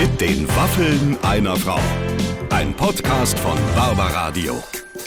Mit den Waffeln einer Frau. Ein Podcast von Barbaradio.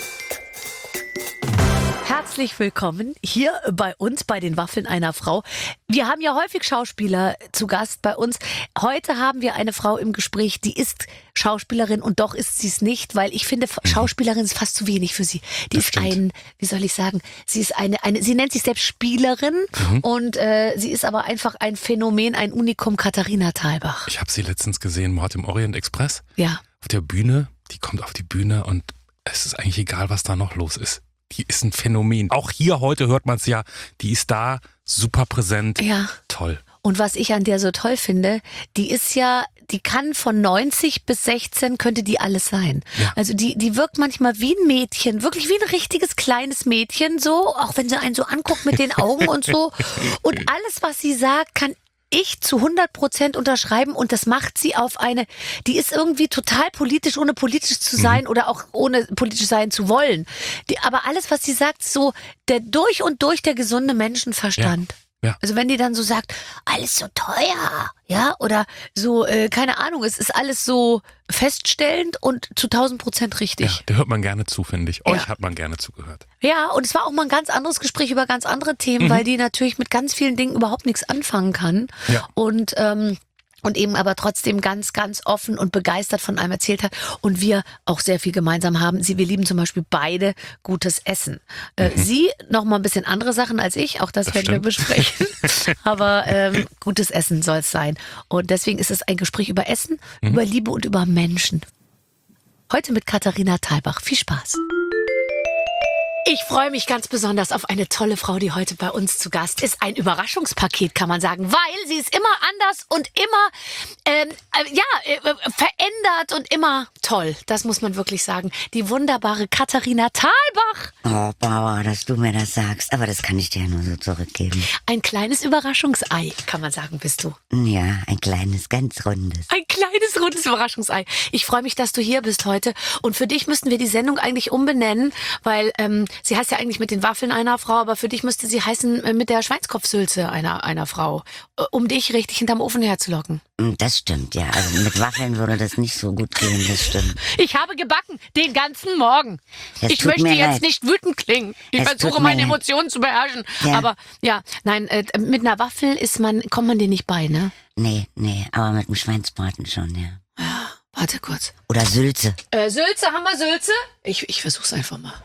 Herzlich willkommen hier bei uns bei den Waffeln einer Frau. Wir haben ja häufig Schauspieler zu Gast bei uns. Heute haben wir eine Frau im Gespräch, die ist Schauspielerin und doch ist sie es nicht, weil ich finde, Schauspielerin ist fast zu wenig für sie. Die ist wie soll ich sagen, sie ist sie nennt sich selbst Spielerin und sie ist aber einfach ein Phänomen, ein Unikum, Katharina Thalbach. Ich habe sie letztens gesehen, Mord im Orient Express. Ja. Auf der Bühne, die kommt auf die Bühne und es ist eigentlich egal, was da noch los ist. Die ist ein Phänomen. Auch hier heute hört man es ja, die ist da, super präsent, ja. Toll. Und was ich an der so toll finde, die kann von 90 bis 16 könnte die alles sein. Ja. Also die wirkt manchmal wie ein Mädchen, wirklich wie ein richtiges kleines Mädchen, so, auch wenn sie einen so anguckt mit den Augen und so. Und alles, was sie sagt, kann ich zu 100% unterschreiben und das macht sie auf die ist irgendwie total politisch, ohne politisch zu sein oder auch ohne politisch sein zu wollen. Aber alles, was sie sagt, so der durch und durch der gesunde Menschenverstand. Ja. Also wenn die dann so sagt, alles so teuer, ja, oder so, keine Ahnung, es ist alles so feststellend und zu 1000% richtig. Ja, der hört man gerne zu, finde ich. Euch hat man gerne zugehört. Ja, und es war auch mal ein ganz anderes Gespräch über ganz andere Themen, weil die natürlich mit ganz vielen Dingen überhaupt nichts anfangen kann. Ja. Und eben aber trotzdem ganz, ganz offen und begeistert von einem erzählt hat. Und wir auch sehr viel gemeinsam haben. Wir lieben zum Beispiel beide gutes Essen. Sie noch mal ein bisschen andere Sachen als ich. Auch das werden wir besprechen. Aber gutes Essen soll es sein. Und deswegen ist es ein Gespräch über Essen, über Liebe und über Menschen. Heute mit Katharina Thalbach. Viel Spaß. Ich freue mich ganz besonders auf eine tolle Frau, die heute bei uns zu Gast ist. Ein Überraschungspaket, kann man sagen, weil sie ist immer anders und immer verändert und immer toll. Das muss man wirklich sagen. Die wunderbare Katharina Thalbach. Oh, Bauer, dass du mir das sagst. Aber das kann ich dir ja nur so zurückgeben. Ein kleines Überraschungsei, kann man sagen, bist du. Ja, ein kleines, ganz rundes. Ein kleines, rundes Überraschungsei. Ich freue mich, dass du hier bist heute. Und für dich müssten wir die Sendung eigentlich umbenennen, weil sie heißt ja eigentlich mit den Waffeln einer Frau, aber für dich müsste sie heißen mit der Schweinskopfsülze einer Frau, um dich richtig hinterm Ofen herzulocken. Das stimmt, ja. Also mit Waffeln würde das nicht so gut gehen, das stimmt. Ich habe gebacken, den ganzen Morgen. Ich möchte jetzt nicht wütend klingen. Ich versuche meine Emotionen zu beherrschen. Ja. Aber ja, nein, mit einer Waffel kommt man dir nicht bei, ne? Nee, aber mit dem Schweinsbraten schon, ja. Ja, warte kurz. Oder Sülze. Sülze, haben wir Sülze? Ich versuch's einfach mal.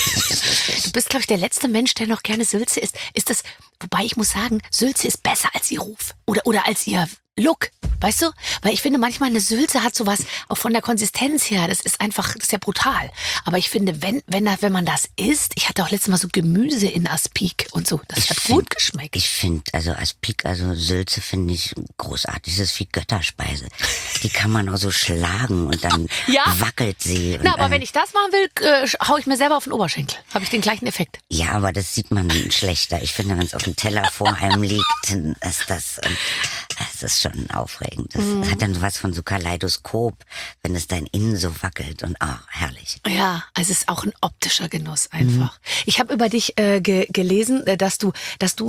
Du bist, glaube ich, der letzte Mensch, der noch gerne Sülze isst. Wobei ich muss sagen, Sülze ist besser als ihr Ruf. Oder als ihr Look. Weißt du? Weil ich finde, manchmal eine Sülze hat sowas, auch von der Konsistenz her, das ist ja brutal. Aber ich finde, wenn man das isst, ich hatte auch letztes Mal so Gemüse in Aspik und so, das hat gut geschmeckt. Ich finde, also Aspik, also Sülze finde ich großartig, das ist wie Götterspeise. Die kann man auch so schlagen und dann wackelt sie. Na, aber wenn ich das machen will, hau ich mir selber auf den Oberschenkel. Habe ich den gleichen Effekt. Ja, aber das sieht man schlechter. Ich finde, wenn es auf dem Teller vor einem liegt, dann ist das ist schon aufregend. Das hat dann sowas von so Kaleidoskop, wenn es dein Innen so wackelt und herrlich. Ja, also es ist auch ein optischer Genuss einfach. Ich habe über dich gelesen, dass du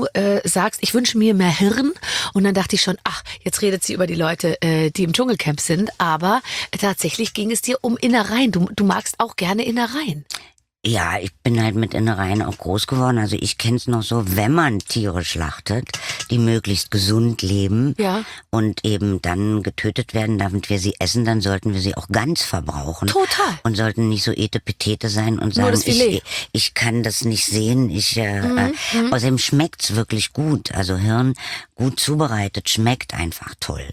sagst, ich wünsche mir mehr Hirn und dann dachte ich schon, jetzt redet sie über die Leute, die im Dschungelcamp sind, aber tatsächlich ging es dir um Innereien. Du magst auch gerne Innereien. Ja, ich bin halt mit Innereien auch groß geworden. Also ich kenn's noch so, wenn man Tiere schlachtet, die möglichst gesund leben und eben dann getötet werden, damit wir sie essen, dann sollten wir sie auch ganz verbrauchen. Total. Und sollten nicht so etepetete sein und sagen, ich kann das nicht sehen. Außerdem schmeckt's wirklich gut. Also Hirn gut zubereitet schmeckt einfach toll.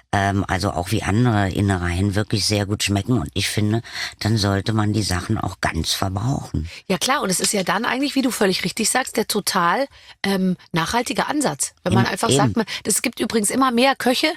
Also auch wie andere Innereien wirklich sehr gut schmecken. Und ich finde, dann sollte man die Sachen auch ganz verbrauchen. Ja klar, und es ist ja dann eigentlich, wie du völlig richtig sagst, der total nachhaltige Ansatz. Wenn man einfach sagt, es gibt übrigens immer mehr Köche,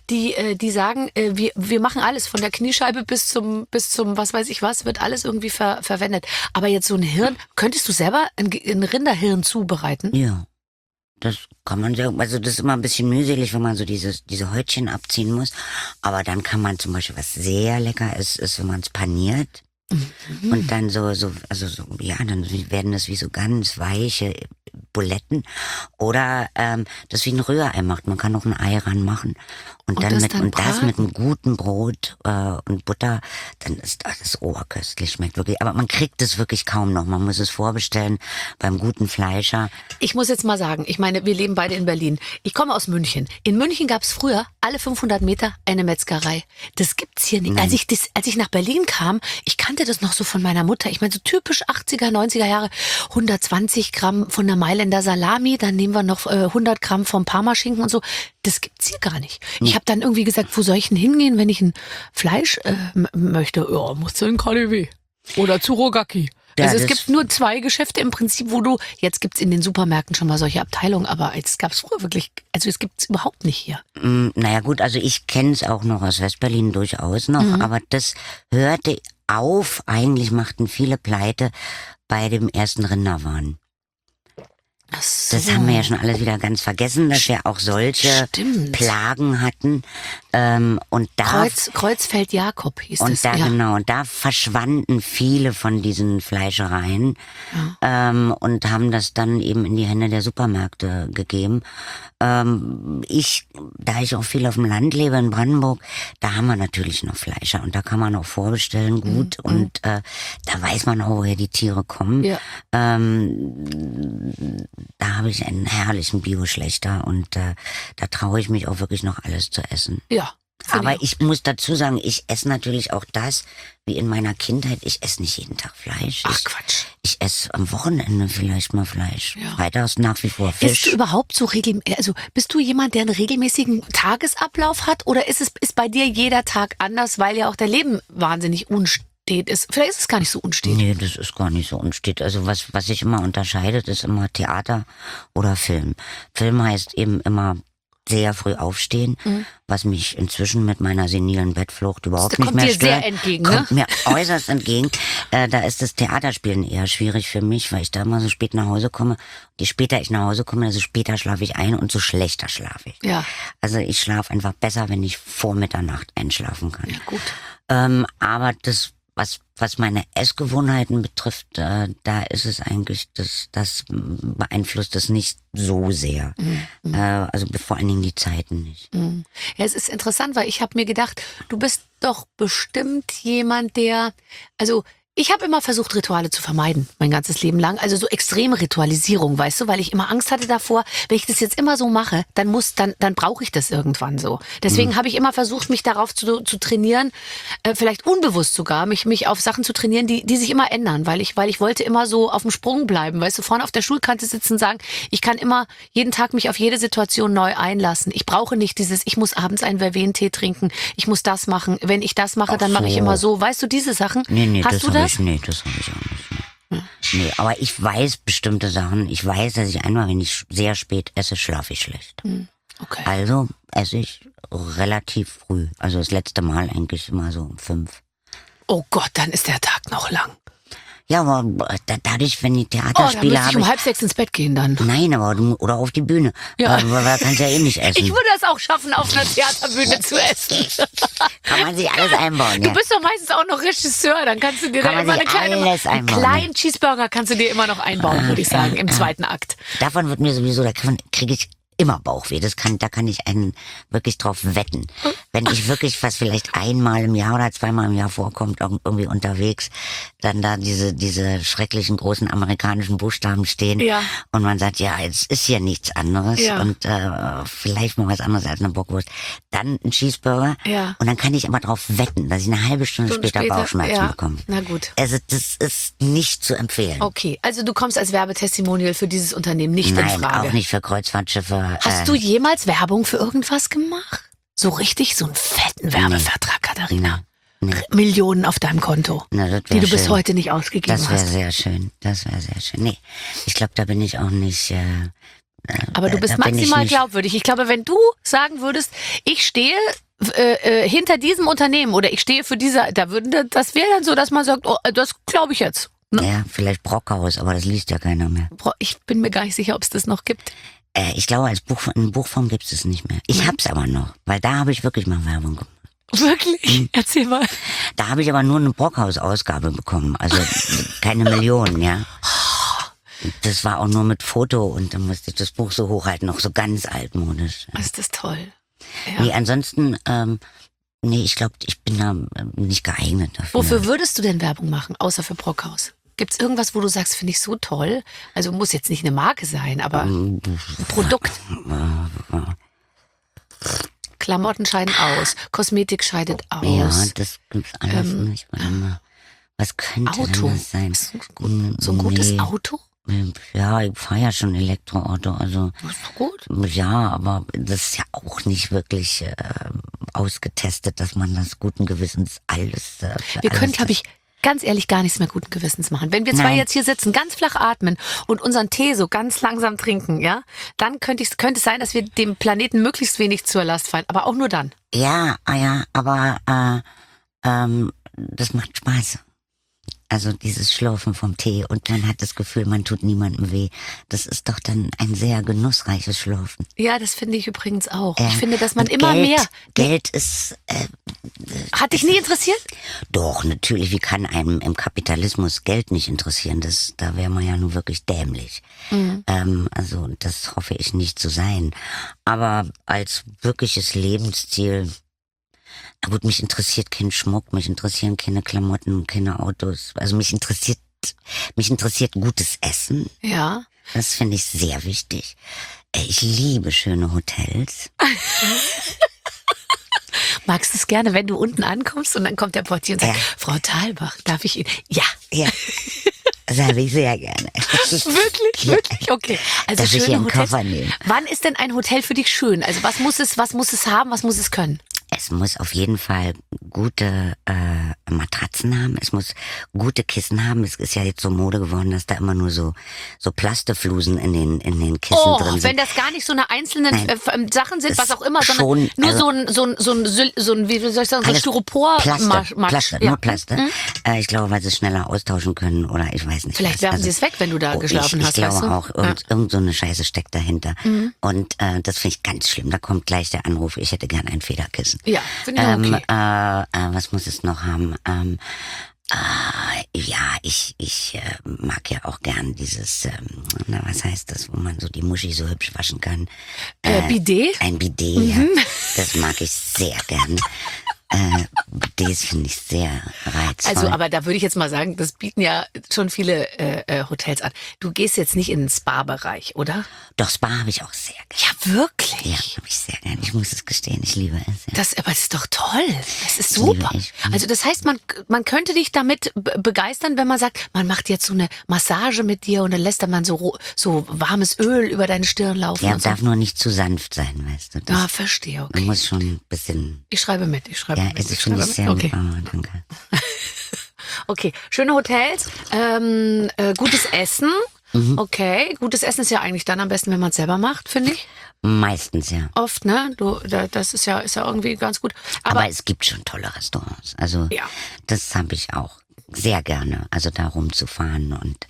die sagen, wir machen alles, von der Kniescheibe bis zum was weiß ich was, wird alles irgendwie verwendet. Aber jetzt so ein Hirn, könntest du selber ein Rinderhirn zubereiten? Ja. Das kann man sagen, also das ist immer ein bisschen mühselig, wenn man so diese Häutchen abziehen muss. Aber dann kann man zum Beispiel, was sehr lecker ist, wenn man es paniert. Und dann dann werden das wie so ganz weiche Buletten. Oder das wie ein Rührei macht. Man kann noch ein Ei ranmachen. Und dann das mit einem guten Brot und Butter, dann ist das oberköstlich, schmeckt wirklich. Aber man kriegt es wirklich kaum noch. Man muss es vorbestellen beim guten Fleischer. Ich muss jetzt mal sagen, ich meine, wir leben beide in Berlin. Ich komme aus München. In München gab es früher alle 500 Meter eine Metzgerei. Das gibt's hier nicht. Als ich nach Berlin kam, ich kannte das noch so von meiner Mutter. Ich meine, so typisch 80er, 90er Jahre. 120 Gramm von der Mailänder Salami, dann nehmen wir noch 100 Gramm vom Parmaschinken und so. Das gibt's hier gar nicht. Ich habe dann irgendwie gesagt, wo soll ich denn hingehen, wenn ich ein Fleisch möchte? Ja, musst du in KaDeWe oder zu Rogacki. Ja, also es gibt nur 2 Geschäfte im Prinzip, jetzt gibt's in den Supermärkten schon mal solche Abteilungen, aber es gab's früher wirklich, also es gibt's überhaupt nicht hier. Naja gut, also ich kenne es auch noch aus Westberlin durchaus noch, aber das hörte auf, eigentlich machten viele pleite bei dem ersten Rinderwahn. Ach so. Das haben wir ja schon alles wieder ganz vergessen, dass wir auch solche Plagen hatten. Und da Kreuzfeld-Jakob hieß und das. Da, ja. Genau, und da verschwanden viele von diesen Fleischereien und haben das dann eben in die Hände der Supermärkte gegeben. Da ich auch viel auf dem Land lebe in Brandenburg, da haben wir natürlich noch Fleischer und da kann man auch vorbestellen gut und da weiß man auch, woher die Tiere kommen. Ja. Da habe ich einen herrlichen Bio-Schlechter und da traue ich mich auch wirklich noch alles zu essen. Ja. Aber ich muss dazu sagen, ich esse natürlich auch das, wie in meiner Kindheit. Ich esse nicht jeden Tag Fleisch. Ach Quatsch. Ich esse am Wochenende vielleicht mal Fleisch. Ja. Freitags nach wie vor Fisch. Bist du überhaupt so bist du jemand, der einen regelmäßigen Tagesablauf hat? Oder ist bei dir jeder Tag anders, weil ja auch dein Leben wahnsinnig unstet ist? Vielleicht ist es gar nicht so unstet. Nee, das ist gar nicht so unstet. Also was sich immer unterscheidet, ist immer Theater oder Film. Film heißt eben immer sehr früh aufstehen, was mich inzwischen mit meiner senilen Bettflucht überhaupt nicht mehr stört. Kommt dir sehr entgegen, ne? Kommt mir äußerst entgegen. Da ist das Theaterspielen eher schwierig für mich, weil ich da immer so spät nach Hause komme. Je später ich nach Hause komme, desto später schlafe ich ein und so schlechter schlafe ich. Ja. Also ich schlafe einfach besser, wenn ich vor Mitternacht einschlafen kann. Ja, gut. Aber das was meine Essgewohnheiten betrifft, da ist es eigentlich, das beeinflusst es nicht so sehr. Also vor allen Dingen die Zeiten nicht. Ja, es ist interessant, weil ich habe mir gedacht, du bist doch bestimmt jemand, ich habe immer versucht, Rituale zu vermeiden, mein ganzes Leben lang. Also so extreme Ritualisierung, weißt du, weil ich immer Angst hatte davor, wenn ich das jetzt immer so mache, dann brauche ich das irgendwann so. Deswegen habe ich immer versucht, mich darauf zu trainieren, vielleicht unbewusst sogar, mich auf Sachen zu trainieren, die sich immer ändern, weil ich wollte immer so auf dem Sprung bleiben, weißt du, vorne auf der Schulkante sitzen und sagen, ich kann immer jeden Tag mich auf jede Situation neu einlassen. Ich brauche nicht ich muss abends einen Verventee trinken, ich muss das machen. Wenn ich das mache, dann mache ich immer so. Weißt du, diese Sachen? Nee, hast du das? Nee, das habe ich auch nicht mehr. Nee, aber ich weiß bestimmte Sachen. Ich weiß, dass ich einmal, wenn ich sehr spät esse, schlafe ich schlecht. Okay. Also esse ich relativ früh. Also das letzte Mal eigentlich immer so um 5. Oh Gott, dann ist der Tag noch lang. Ja, aber dadurch, wenn die Theaterspiele dann muss ich um 5:30 ins Bett gehen dann. Nein, aber oder auf die Bühne. Ja. Aber da kannst du ja eh nicht essen. Ich würde es auch schaffen, auf einer Theaterbühne zu essen. Kann man sich alles einbauen, ja. Du bist doch meistens auch noch Regisseur, dann kannst du dir da immer einen kleinen Cheeseburger kannst du dir immer noch einbauen, würde ich sagen, im zweiten Akt. Davon wird mir sowieso, kriege ich immer Bauchweh. Da kann ich einen wirklich drauf wetten. Wenn ich wirklich, was vielleicht einmal im Jahr oder zweimal im Jahr vorkommt, irgendwie unterwegs, dann da diese schrecklichen großen amerikanischen Buchstaben stehen und man sagt, ja, jetzt ist hier nichts anderes und vielleicht mal was anderes als eine Bockwurst. Dann ein Cheeseburger und dann kann ich immer drauf wetten, dass ich eine halbe Stunde später Bauchschmerzen bekomme. Na gut. Also das ist nicht zu empfehlen. Okay, also du kommst als Werbetestimonial für dieses Unternehmen nicht in Frage. Nein, auch nicht für Kreuzfahrtschiffe. Hast du jemals Werbung für irgendwas gemacht? So richtig, so einen fetten Werbevertrag, Katharina? Nee. Millionen auf deinem Konto, die du bis heute nicht ausgegeben hast. Das wäre sehr schön. Nee, ich glaube, da bin ich auch nicht... Aber du bist maximal glaubwürdig. Ich glaube, wenn du sagen würdest, ich stehe hinter diesem Unternehmen oder ich stehe für das wäre dann so, dass man sagt, oh, das glaube ich jetzt. Ne? Ja, vielleicht Brockhaus, aber das liest ja keiner mehr. Ich bin mir gar nicht sicher, ob es das noch gibt. Ich glaube, in Buchform gibt es es nicht mehr. Ich hab's aber noch, weil da habe ich wirklich mal Werbung gemacht. Wirklich? Erzähl mal. Da habe ich aber nur eine Brockhaus-Ausgabe bekommen, also keine Millionen, ja. Das war auch nur mit Foto und dann musste ich das Buch so hochhalten, auch so ganz altmodisch. Ist das toll. Ja. Nee, ansonsten, ich glaube, ich bin da nicht geeignet dafür. Wofür würdest du denn Werbung machen, außer für Brockhaus? Gibt's irgendwas, wo du sagst, finde ich so toll? Also muss jetzt nicht eine Marke sein, aber ein Produkt. Klamotten scheiden aus, Kosmetik scheidet aus. Ja, das gibt's alles nicht. Warte mal. Was könnte Auto. denn das sein? So ein gutes Auto? Ja, ich fahre ja schon Elektroauto, also. Das ist doch gut. Ja, aber das ist ja auch nicht wirklich ausgetestet, dass man das guten Gewissens alles. Wir können, glaube ich, ganz ehrlich gar nichts mehr guten Gewissens machen. Wenn wir zwei jetzt hier sitzen, ganz flach atmen und unseren Tee so ganz langsam trinken, ja, dann könnte es sein, dass wir dem Planeten möglichst wenig zur Last fallen, aber auch nur dann. Ja, aber das macht Spaß. Also dieses Schlürfen vom Tee und man hat das Gefühl, man tut niemandem weh. Das ist doch dann ein sehr genussreiches Schlürfen. Ja, das finde ich übrigens auch. Ich finde, dass man immer mehr... Geld ist... Hat dich nie interessiert? Doch, natürlich. Wie kann einem im Kapitalismus Geld nicht interessieren? Da wäre man ja nun wirklich dämlich. Also das hoffe ich nicht zu sein. Aber als wirkliches Lebensziel... Na gut, mich interessiert kein Schmuck, mich interessieren keine Klamotten, keine Autos. Also mich interessiert gutes Essen. Ja. Das finde ich sehr wichtig. Ich liebe schöne Hotels. Magst du es gerne, wenn du unten ankommst und dann kommt der Portier und sagt, Frau Thalbach, darf ich Ihnen? Ja. Ja. Das habe ich sehr gerne. Wirklich? Wirklich? Okay. Also dass ich schöne einen Hotels. Koffer nehme. Wann ist denn ein Hotel für dich schön? Also was muss es haben, was muss es können? Es muss auf jeden Fall gute Matratzen haben. Es muss gute Kissen haben. Es ist ja jetzt so Mode geworden, dass da immer nur so Plasteflusen in den Kissen drin sind. Wenn das gar nicht so eine einzelnen Sachen sind, was auch immer, sondern nur also so ein, wie soll ich sagen, so ein Styropor. Plaste, nur Plaste. Ich glaube, weil sie es schneller austauschen können oder ich weiß nicht. Vielleicht werfen sie es weg, wenn du da geschlafen hast. Ich glaube weißt du? auch. Irgend so eine Scheiße steckt dahinter. Und das finde ich ganz schlimm. Da kommt gleich der Anruf, ich hätte gern ein Federkissen. Ja, finde ich okay. Was muss es noch haben? Ja, ich mag ja auch gern dieses, was heißt das, wo man so die Muschi so hübsch waschen kann? Bidet? Ein Bidet, ja. Das mag ich sehr gern. Bidets finde ich sehr reizvoll. Also, aber da würde ich jetzt mal sagen, das bieten ja schon viele Hotels an. Du gehst jetzt nicht in den Spa-Bereich, oder? Doch, Spa habe ich auch sehr gern. Ja, wirklich? Ja, habe ich sehr gern. Ich muss es gestehen, ich liebe es. Ja. Aber das ist doch toll. Das ist super. Also das heißt, man könnte dich damit begeistern, wenn man sagt, man macht jetzt so eine Massage mit dir und dann lässt man so warmes Öl über deine Stirn laufen. Ja, und so. darf nur nicht zu sanft sein, weißt du. Verstehe, okay. Man muss schon ein bisschen... Ich schreibe mit. Ja, es finde ich sehr okay. Danke. Okay, schöne Hotels, gutes Essen. Okay, gutes Essen ist ja eigentlich dann am besten, wenn man es selber macht, finde ich. Meistens, ja. Oft, ne? Das ist ja irgendwie ganz gut. Aber es gibt schon tolle Restaurants. Also das habe ich auch sehr gerne. Also da rumzufahren und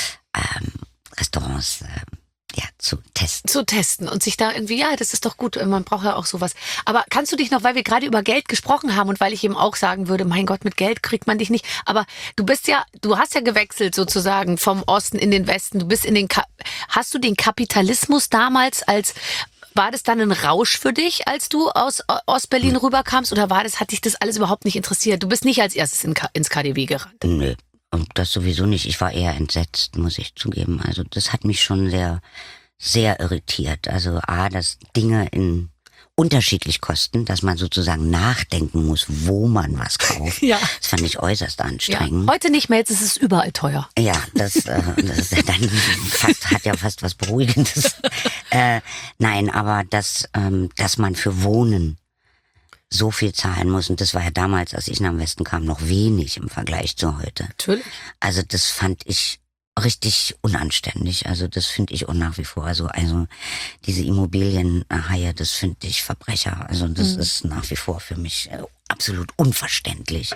Restaurants zu testen. Zu testen und sich da irgendwie, das ist doch gut, man braucht ja auch sowas. Aber kannst du dich noch, weil wir gerade über Geld gesprochen haben und weil ich eben auch sagen würde, mein Gott, mit Geld kriegt man dich nicht, aber du hast ja gewechselt sozusagen vom Osten in den Westen, du bist hast du den Kapitalismus damals war das dann ein Rausch für dich, als du aus Ostberlin rüberkamst oder hat dich das alles überhaupt nicht interessiert? Du bist nicht als erstes ins KaDeWe gerannt. Nö. Und das sowieso nicht. Ich war eher entsetzt, muss ich zugeben. Also das hat mich schon sehr, sehr irritiert. Also dass Dinge unterschiedlich kosten, dass man sozusagen nachdenken muss, wo man was kauft. Ja. Das fand ich äußerst anstrengend. Ja. Heute nicht mehr, jetzt ist es überall teuer. Ja, das ist dann hat ja fast was Beruhigendes. Nein, aber dass man für Wohnen so viel zahlen muss. Und das war ja damals, als ich nach dem Westen kam, noch wenig im Vergleich zu heute. Natürlich. Also das fand ich richtig unanständig. Also das finde ich auch nach wie vor. Also diese Immobilienhaie, das finde ich Verbrecher. Also das ist nach wie vor für mich absolut unverständlich.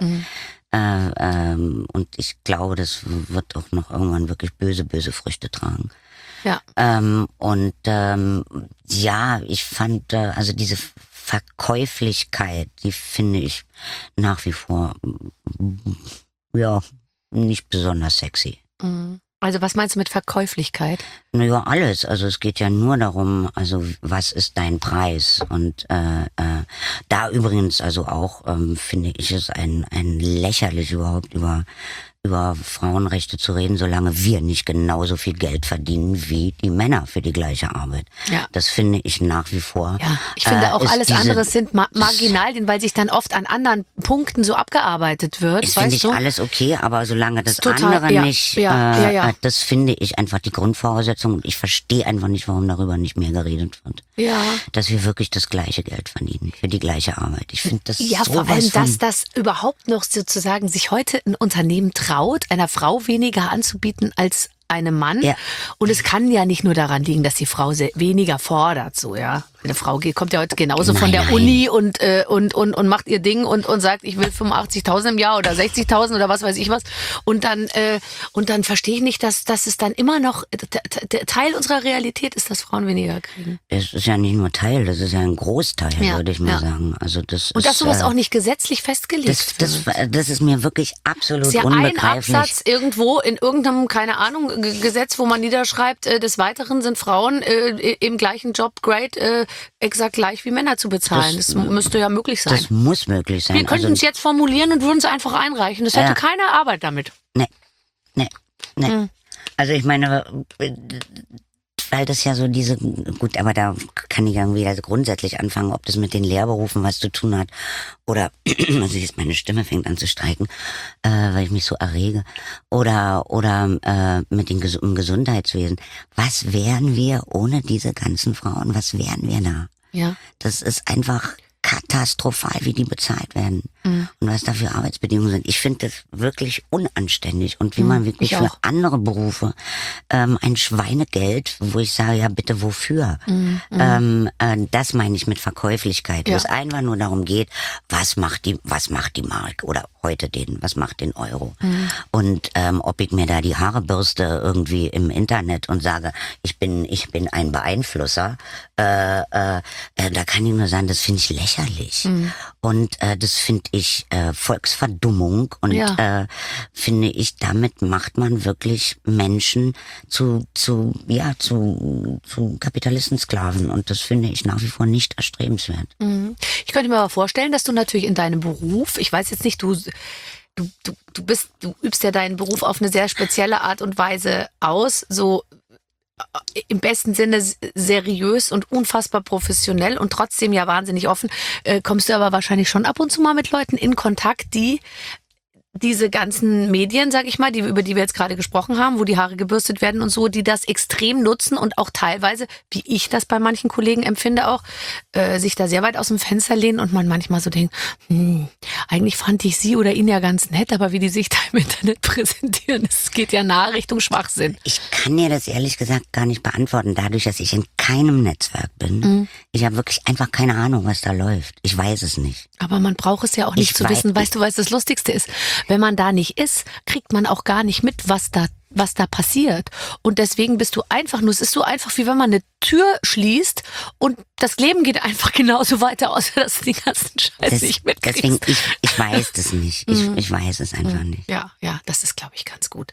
Und ich glaube, das wird auch noch irgendwann wirklich böse, böse Früchte tragen. Ja. Ich fand also diese Verkäuflichkeit, die finde ich nach wie vor nicht besonders sexy. Also was meinst du mit Verkäuflichkeit? Naja, alles. Also es geht ja nur darum, also was ist dein Preis? Und da übrigens also auch finde ich es ein lächerlich überhaupt über Frauenrechte zu reden, solange wir nicht genauso viel Geld verdienen wie die Männer für die gleiche Arbeit. Ja. Das finde ich nach wie vor. Ja, ich finde auch alles andere sind marginal, weil sich dann oft an anderen Punkten so abgearbeitet wird. Das finde ich alles okay, aber solange das andere nicht, das finde ich einfach die Grundvoraussetzung. Und ich verstehe einfach nicht, warum darüber nicht mehr geredet wird. Ja. Dass wir wirklich das gleiche Geld verdienen für die gleiche Arbeit. Ich finde das ja, vor allem, dass das überhaupt noch sozusagen sich heute ein Unternehmen traut, einer Frau weniger anzubieten als einem Mann. Ja. Und es kann ja nicht nur daran liegen, dass die Frau weniger fordert, so, ja. Eine Frau kommt ja heute genauso von der Uni und macht ihr Ding und sagt, ich will 85.000 im Jahr oder 60.000 oder was weiß ich was. Und dann verstehe ich nicht, dass es dann immer noch Teil unserer Realität ist, dass Frauen weniger kriegen. Es ist ja nicht nur Teil, das ist ja ein Großteil, würde ich mal sagen. Also das und dass sowas auch nicht gesetzlich festgelegt wird. Das ist mir wirklich absolut unbegreiflich. unbegreiflich. Ein Absatz irgendwo in irgendeinem, keine Ahnung, Gesetz, wo man niederschreibt, des Weiteren sind Frauen im gleichen Job Grade exakt gleich wie Männer zu bezahlen. Das müsste ja möglich sein. Das muss möglich sein. Wir könnten es jetzt formulieren und würden es einfach einreichen. Das hätte keine Arbeit damit. Nee. Also ich meine, weil das ja so gut, aber da kann ich irgendwie also grundsätzlich anfangen, ob das mit den Lehrberufen was zu tun hat oder, also jetzt meine Stimme fängt an zu streiken, weil ich mich so errege, oder mit dem Gesundheitswesen. Was wären wir ohne diese ganzen Frauen? Was wären wir da? Ja. Das ist einfach katastrophal, wie die bezahlt werden und was da für Arbeitsbedingungen sind. Ich finde das wirklich unanständig und wie man wirklich für andere Berufe ein Schweinegeld, wo ich sage, ja bitte wofür? Das meine ich mit Verkäuflichkeit, wo es einfach nur darum geht, was macht die Mark oder heute was macht den Euro? Und ob ich mir da die Haare bürste irgendwie im Internet und sage, ich bin ein Beeinflusser, da kann ich nur sagen, das finde ich lächerlich. Und das finde ich Volksverdummung und finde ich, damit macht man wirklich Menschen zu Kapitalistensklaven und das finde ich nach wie vor nicht erstrebenswert. Ich könnte mir aber vorstellen, dass du natürlich in deinem Beruf, ich weiß jetzt nicht, du übst ja deinen Beruf auf eine sehr spezielle Art und Weise aus, so im besten Sinne seriös und unfassbar professionell und trotzdem ja wahnsinnig offen, kommst du aber wahrscheinlich schon ab und zu mal mit Leuten in Kontakt, die diese ganzen Medien, sag ich mal, über die wir jetzt gerade gesprochen haben, wo die Haare gebürstet werden und so, die das extrem nutzen und auch teilweise, wie ich das bei manchen Kollegen empfinde auch, sich da sehr weit aus dem Fenster lehnen und man manchmal so denkt, eigentlich fand ich sie oder ihn ja ganz nett, aber wie die sich da im Internet präsentieren, es geht ja nahe Richtung Schwachsinn. Ich kann dir das ehrlich gesagt gar nicht beantworten, dadurch, dass ich in keinem Netzwerk bin. Ich habe wirklich einfach keine Ahnung, was da läuft. Ich weiß es nicht. Aber man braucht es ja auch nicht zu wissen. Weißt du, was das Lustigste ist? Wenn man da nicht ist, kriegt man auch gar nicht mit, was da passiert. Und deswegen bist du einfach nur, es ist so einfach, wie wenn man eine Tür schließt und das Leben geht einfach genauso weiter, außer dass du den ganzen Scheiß nicht mitkriegst. Deswegen, ich weiß das nicht. Ich weiß es einfach nicht. Ja, das ist, glaube ich, ganz gut.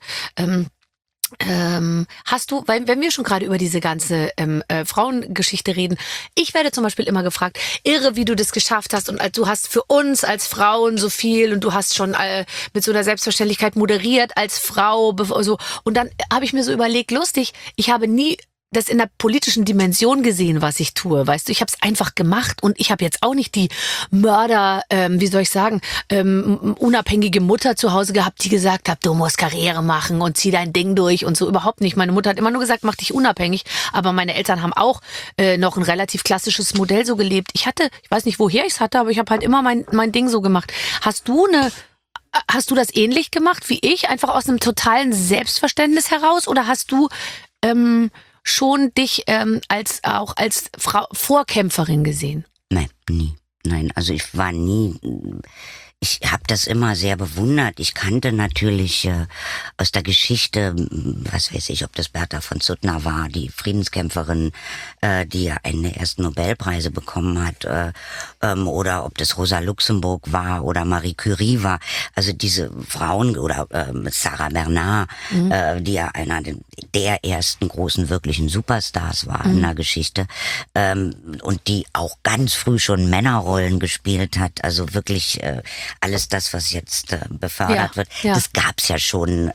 Hast du, weil wenn wir schon gerade über diese ganze Frauengeschichte reden, ich werde zum Beispiel immer gefragt, irre, wie du das geschafft hast und du hast für uns als Frauen so viel und du hast schon mit so einer Selbstverständlichkeit moderiert als Frau, so. Und dann habe ich mir so überlegt, lustig, ich habe nie das in der politischen Dimension gesehen, was ich tue, weißt du, ich habe es einfach gemacht und ich habe jetzt auch nicht die Mörder, unabhängige Mutter zu Hause gehabt, die gesagt hat, du musst Karriere machen und zieh dein Ding durch und so, überhaupt nicht. Meine Mutter hat immer nur gesagt, mach dich unabhängig, aber meine Eltern haben auch noch ein relativ klassisches Modell so gelebt. Ich weiß nicht, woher ich es hatte, aber ich habe halt immer mein Ding so gemacht. Hast du das ähnlich gemacht wie ich, einfach aus einem totalen Selbstverständnis heraus oder hast du schon dich als Frau Vorkämpferin gesehen? Nein, nie. Nein, also ich war nie ich habe das immer sehr bewundert. Ich kannte natürlich aus der Geschichte, was weiß ich, ob das Bertha von Suttner war, die Friedenskämpferin, die ja einen der ersten Nobelpreise bekommen hat, oder ob das Rosa Luxemburg war oder Marie Curie war. Also diese Frauen oder Sarah Bernard, die ja einer der ersten großen wirklichen Superstars war in der Geschichte, und die auch ganz früh schon Männerrollen gespielt hat. Also wirklich alles das, was jetzt befördert wird, das gab's ja schon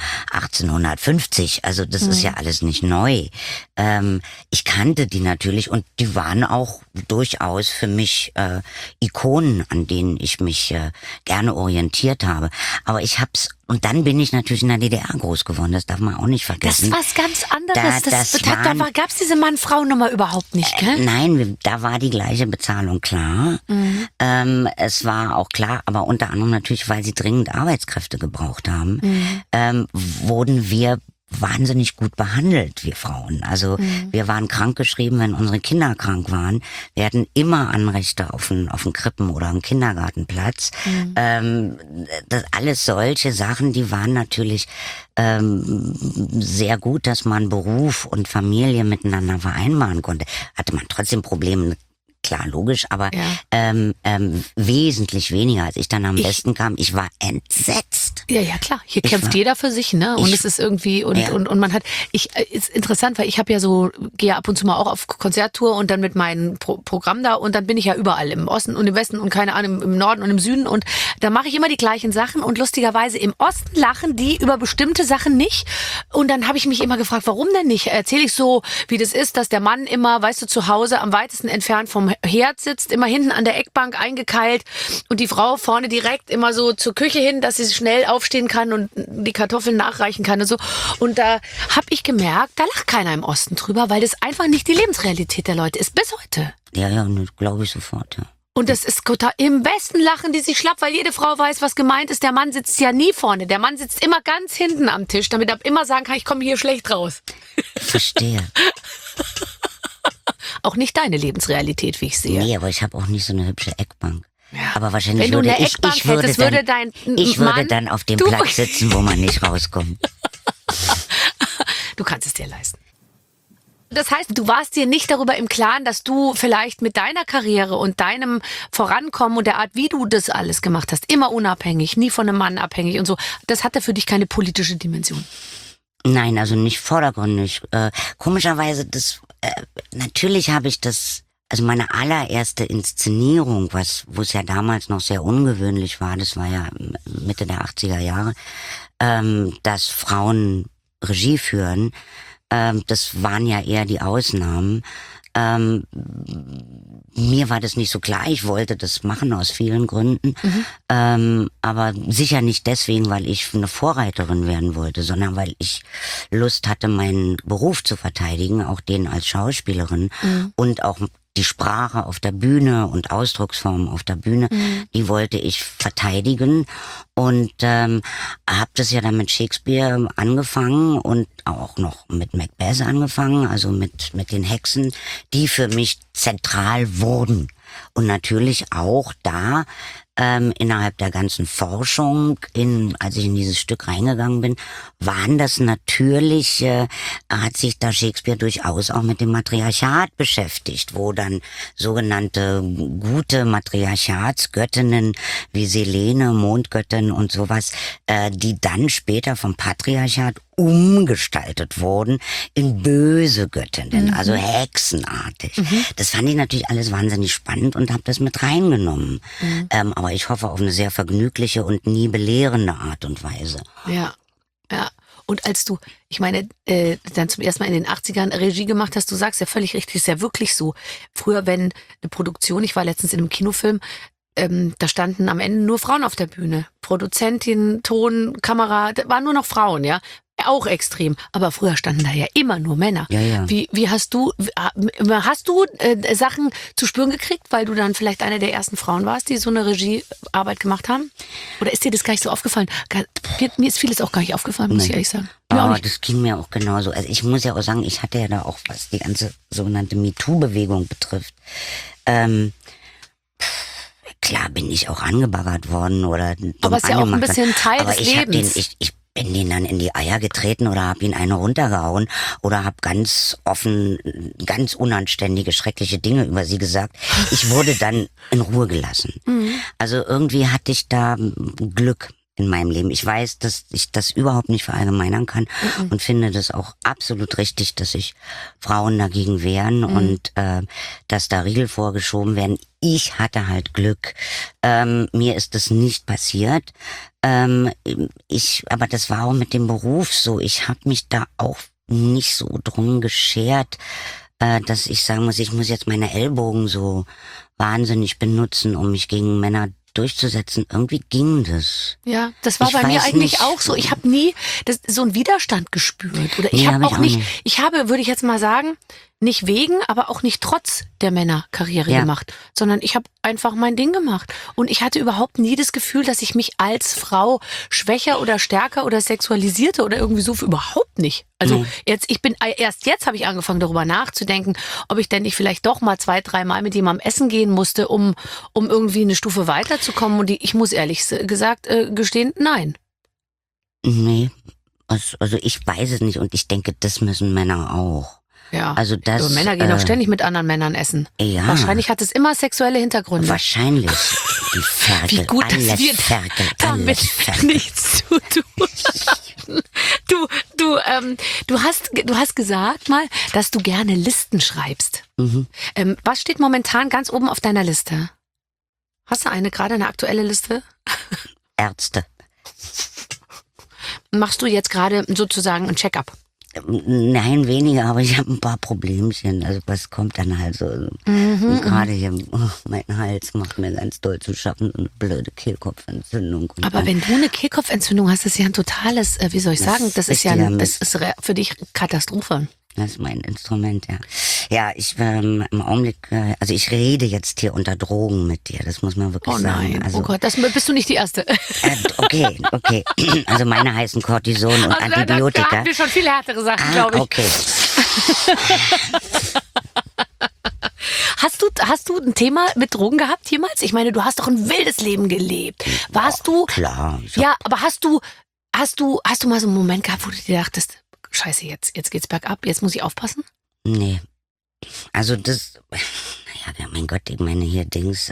1850. Also das ist ja alles nicht neu. Ich kannte die natürlich und die waren auch durchaus für mich Ikonen, an denen ich mich gerne orientiert habe. Aber ich hab's, und dann bin ich natürlich in der DDR groß geworden, das darf man auch nicht vergessen. Das ist was ganz anderes. Da gab's diese Mann-Frau-Nummer überhaupt nicht, gell? Nein, da war die gleiche Bezahlung klar. Es war auch klar, aber unter anderem natürlich, weil sie dringend Arbeitskräfte gebraucht haben, wurden wir wahnsinnig gut behandelt, wir Frauen. Also wir waren krankgeschrieben, wenn unsere Kinder krank waren. Wir hatten immer Anrechte auf einen Krippen- oder einen Kindergartenplatz. Das alles solche Sachen, die waren natürlich sehr gut, dass man Beruf und Familie miteinander vereinbaren konnte. Hatte man trotzdem Probleme, klar, logisch, aber wesentlich weniger, als ich dann am Westen kam. Ich war entsetzt. Ja, klar. Hier kämpft jeder für sich, ne? Und es ist irgendwie, und man hat, ist interessant, weil ich habe ja gehe ab und zu mal auch auf Konzerttour und dann mit meinem Programm da und dann bin ich ja überall im Osten und im Westen und keine Ahnung, im Norden und im Süden und da mache ich immer die gleichen Sachen und lustigerweise im Osten lachen die über bestimmte Sachen nicht und dann habe ich mich immer gefragt, warum denn nicht? Erzähle ich so, wie das ist, dass der Mann immer, weißt du, zu Hause am weitesten entfernt vom Herd sitzt, immer hinten an der Eckbank eingekeilt und die Frau vorne direkt immer so zur Küche hin, dass sie schnell aufstehen kann und die Kartoffeln nachreichen kann und so. Und da habe ich gemerkt, da lacht keiner im Osten drüber, weil das einfach nicht die Lebensrealität der Leute ist, bis heute. Ja, glaube ich sofort, ja. Und das ist total, im Westen lachen die sich schlapp, weil jede Frau weiß, was gemeint ist. Der Mann sitzt ja nie vorne. Der Mann sitzt immer ganz hinten am Tisch, damit er immer sagen kann, ich komme hier schlecht raus. Verstehe. Auch nicht deine Lebensrealität, wie ich sehe. Nee, aber ich habe auch nicht so eine hübsche Eckbank. Ja. Aber wahrscheinlich wenn du eine Eckbank hättest, würde dein ich würde dann auf dem Platz sitzen, wo man nicht rauskommt. Du kannst es dir leisten. Das heißt, du warst dir nicht darüber im Klaren, dass du vielleicht mit deiner Karriere und deinem Vorankommen und der Art, wie du das alles gemacht hast, immer unabhängig, nie von einem Mann abhängig und so, das hatte für dich keine politische Dimension. Nein, also nicht vordergründig. Komischerweise, natürlich habe ich das, also meine allererste Inszenierung, wo es ja damals noch sehr ungewöhnlich war, das war ja Mitte der 80er Jahre, dass Frauen Regie führen, das waren ja eher die Ausnahmen. Mir war das nicht so klar, ich wollte das machen aus vielen Gründen, aber sicher nicht deswegen, weil ich eine Vorreiterin werden wollte, sondern weil ich Lust hatte, meinen Beruf zu verteidigen, auch den als Schauspielerin und auch die Sprache auf der Bühne und Ausdrucksformen auf der Bühne, die wollte ich verteidigen und habe das ja dann mit Shakespeare angefangen und auch noch mit Macbeth angefangen, also mit den Hexen, die für mich zentral wurden. Und natürlich auch da innerhalb der ganzen Forschung, als ich in dieses Stück reingegangen bin, waren das natürlich, hat sich da Shakespeare durchaus auch mit dem Matriarchat beschäftigt, wo dann sogenannte gute Matriarchatsgöttinnen wie Selene, Mondgöttin und sowas, die dann später vom Patriarchat umgestaltet wurden in böse Göttinnen, also hexenartig. Das fand ich natürlich alles wahnsinnig spannend und habe das mit reingenommen. Aber ich hoffe auf eine sehr vergnügliche und nie belehrende Art und Weise. Ja. Und als du, ich meine, dann zum ersten Mal in den 80ern Regie gemacht hast, du sagst ja völlig richtig, ist ja wirklich so. Früher, wenn eine Produktion, ich war letztens in einem Kinofilm, da standen am Ende nur Frauen auf der Bühne. Produzentin, Ton, Kamera, da waren nur noch Frauen, ja. Auch extrem. Aber früher standen da ja immer nur Männer. Ja. Wie hast du Sachen zu spüren gekriegt, weil du dann vielleicht eine der ersten Frauen warst, die so eine Regiearbeit gemacht haben? Oder ist dir das gar nicht so aufgefallen? Mir ist vieles auch gar nicht aufgefallen, muss ich ehrlich sagen. Aber das ging mir auch genauso. Also ich muss ja auch sagen, ich hatte ja da auch, was die ganze sogenannte MeToo-Bewegung betrifft, klar bin ich auch angebaggert worden oder aber es ist ja auch ein bisschen Teil des Lebens. Ich bin den dann in die Eier getreten oder hab ihn eine runtergehauen oder hab ganz offen, ganz unanständige, schreckliche Dinge über sie gesagt. Ich wurde dann in Ruhe gelassen. Also irgendwie hatte ich da Glück in meinem Leben. Ich weiß, dass ich das überhaupt nicht verallgemeinern kann und finde das auch absolut richtig, dass sich Frauen dagegen wehren und dass da Riegel vorgeschoben werden. Ich hatte halt Glück. Mir ist das nicht passiert. Aber das war auch mit dem Beruf so. Ich habe mich da auch nicht so drum geschert, dass ich sagen muss, ich muss jetzt meine Ellbogen so wahnsinnig benutzen, um mich gegen Männer durchzusetzen. Irgendwie ging das. Ja, das war bei mir eigentlich nicht. Auch so. Ich habe nie so einen Widerstand gespürt. Oder ich habe auch nicht, ich habe, würde ich jetzt mal sagen, nicht wegen, aber auch nicht trotz der Männer Karriere gemacht, sondern ich habe einfach mein Ding gemacht. Und ich hatte überhaupt nie das Gefühl, dass ich mich als Frau schwächer oder stärker oder sexualisierte oder irgendwie so, überhaupt nicht. Also erst jetzt habe ich angefangen, darüber nachzudenken, ob ich denn nicht vielleicht doch mal 2-3 Mal mit jemandem essen gehen musste, um irgendwie eine Stufe weiterzukommen. Und ich muss ehrlich gesagt gestehen, nein. Nee, also ich weiß es nicht und ich denke, das müssen Männer auch. Ja, also das, Männer gehen auch ständig mit anderen Männern essen. Ja. Wahrscheinlich hat es immer sexuelle Hintergründe. Wahrscheinlich. Die Ferkel, wie gut, dass wir damit nichts zu tun. Du hast gesagt mal, dass du gerne Listen schreibst. Was steht momentan ganz oben auf deiner Liste? Hast du gerade eine aktuelle Liste? Ärzte. Machst du jetzt gerade sozusagen ein Check-up? Nein, weniger, aber ich habe ein paar Problemchen. Also was kommt dann halt so. Und gerade hier, mein Hals macht mir ganz doll zu schaffen. Eine blöde Kehlkopfentzündung. Aber wenn du eine Kehlkopfentzündung hast, ist ja ein totales, wie soll ich sagen, das ist für dich Katastrophe. Das ist mein Instrument, ja. Ja, ich im Augenblick, also ich rede jetzt hier unter Drogen mit dir, das muss man wirklich sagen. Nein, also, oh Gott, das bist du nicht die Erste. Okay. Also meine heißen Cortison und Antibiotika. Da hatten wir schon viele härtere Sachen, glaube ich. Okay. Hast du ein Thema mit Drogen gehabt jemals? Ich meine, du hast doch ein wildes Leben gelebt. Warst du? Klar. Ja, aber hast du mal so einen Moment gehabt, wo du dir dachtest, Scheiße, jetzt geht's bergab, jetzt muss ich aufpassen? Nee. Also das, mein Gott, ich meine hier Dings,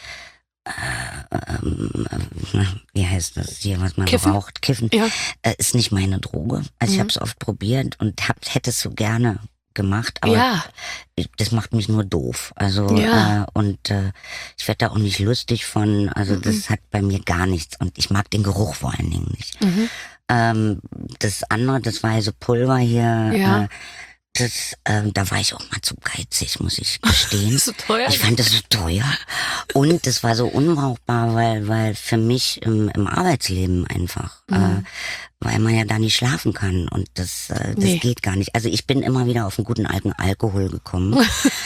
wie heißt das hier, was man Kiffen? braucht? Kiffen. Ja. Ist nicht meine Droge. Also ich habe es oft probiert und hätte es so gerne gemacht, aber das macht mich nur doof. Also ich werde da auch nicht lustig von, also das hat bei mir gar nichts und ich mag den Geruch vor allen Dingen nicht. Das andere, das weiße Pulver hier, da war ich auch mal zu geizig, muss ich gestehen. So teuer? Ich fand das so teuer. Und das war so unbrauchbar, weil für mich im Arbeitsleben einfach, weil man ja da nicht schlafen kann und das geht gar nicht. Also ich bin immer wieder auf einen guten alten Alkohol gekommen.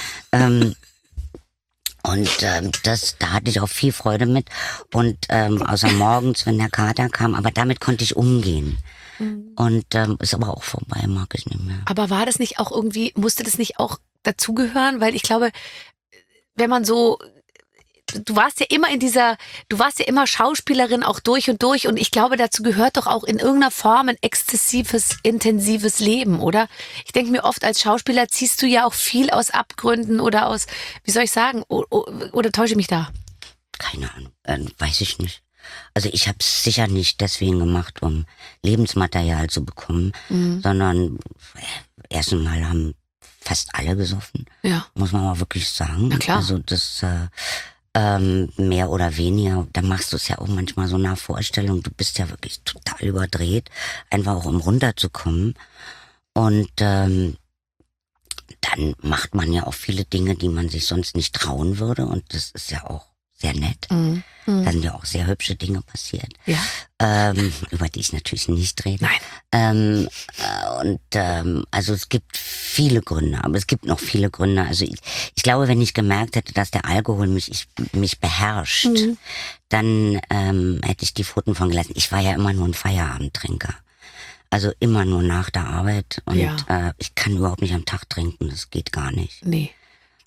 Und da hatte ich auch viel Freude mit. Und außer morgens, wenn der Kater kam, aber damit konnte ich umgehen. Und ist aber auch vorbei, mag ich nicht mehr. Aber war das nicht auch irgendwie, musste das nicht auch dazugehören? Weil ich glaube, wenn man so, du warst ja immer Schauspielerin auch durch und ich glaube, dazu gehört doch auch in irgendeiner Form ein exzessives, intensives Leben, oder? Ich denke mir oft, als Schauspieler ziehst du ja auch viel aus Abgründen oder aus, wie soll ich sagen, oder täusche ich mich da? Keine Ahnung, weiß ich nicht. Also ich habe es sicher nicht deswegen gemacht, um Lebensmaterial zu bekommen, sondern erst einmal haben fast alle gesoffen, muss man mal wirklich sagen. Na klar. Also das mehr oder weniger, da machst du es ja auch manchmal so nach Vorstellung, du bist ja wirklich total überdreht, einfach auch um runterzukommen. Und dann macht man ja auch viele Dinge, die man sich sonst nicht trauen würde und das ist ja auch sehr nett. Da sind ja auch sehr hübsche Dinge passiert, über die ich natürlich nicht rede. Nein. Also es gibt viele Gründe, aber es gibt noch viele Gründe. Also ich glaube, wenn ich gemerkt hätte, dass der Alkohol mich beherrscht, dann hätte ich die Pfoten von gelassen. Ich war ja immer nur ein Feierabendtrinker. Also immer nur nach der Arbeit und ich kann überhaupt nicht am Tag trinken, das geht gar nicht. Nee.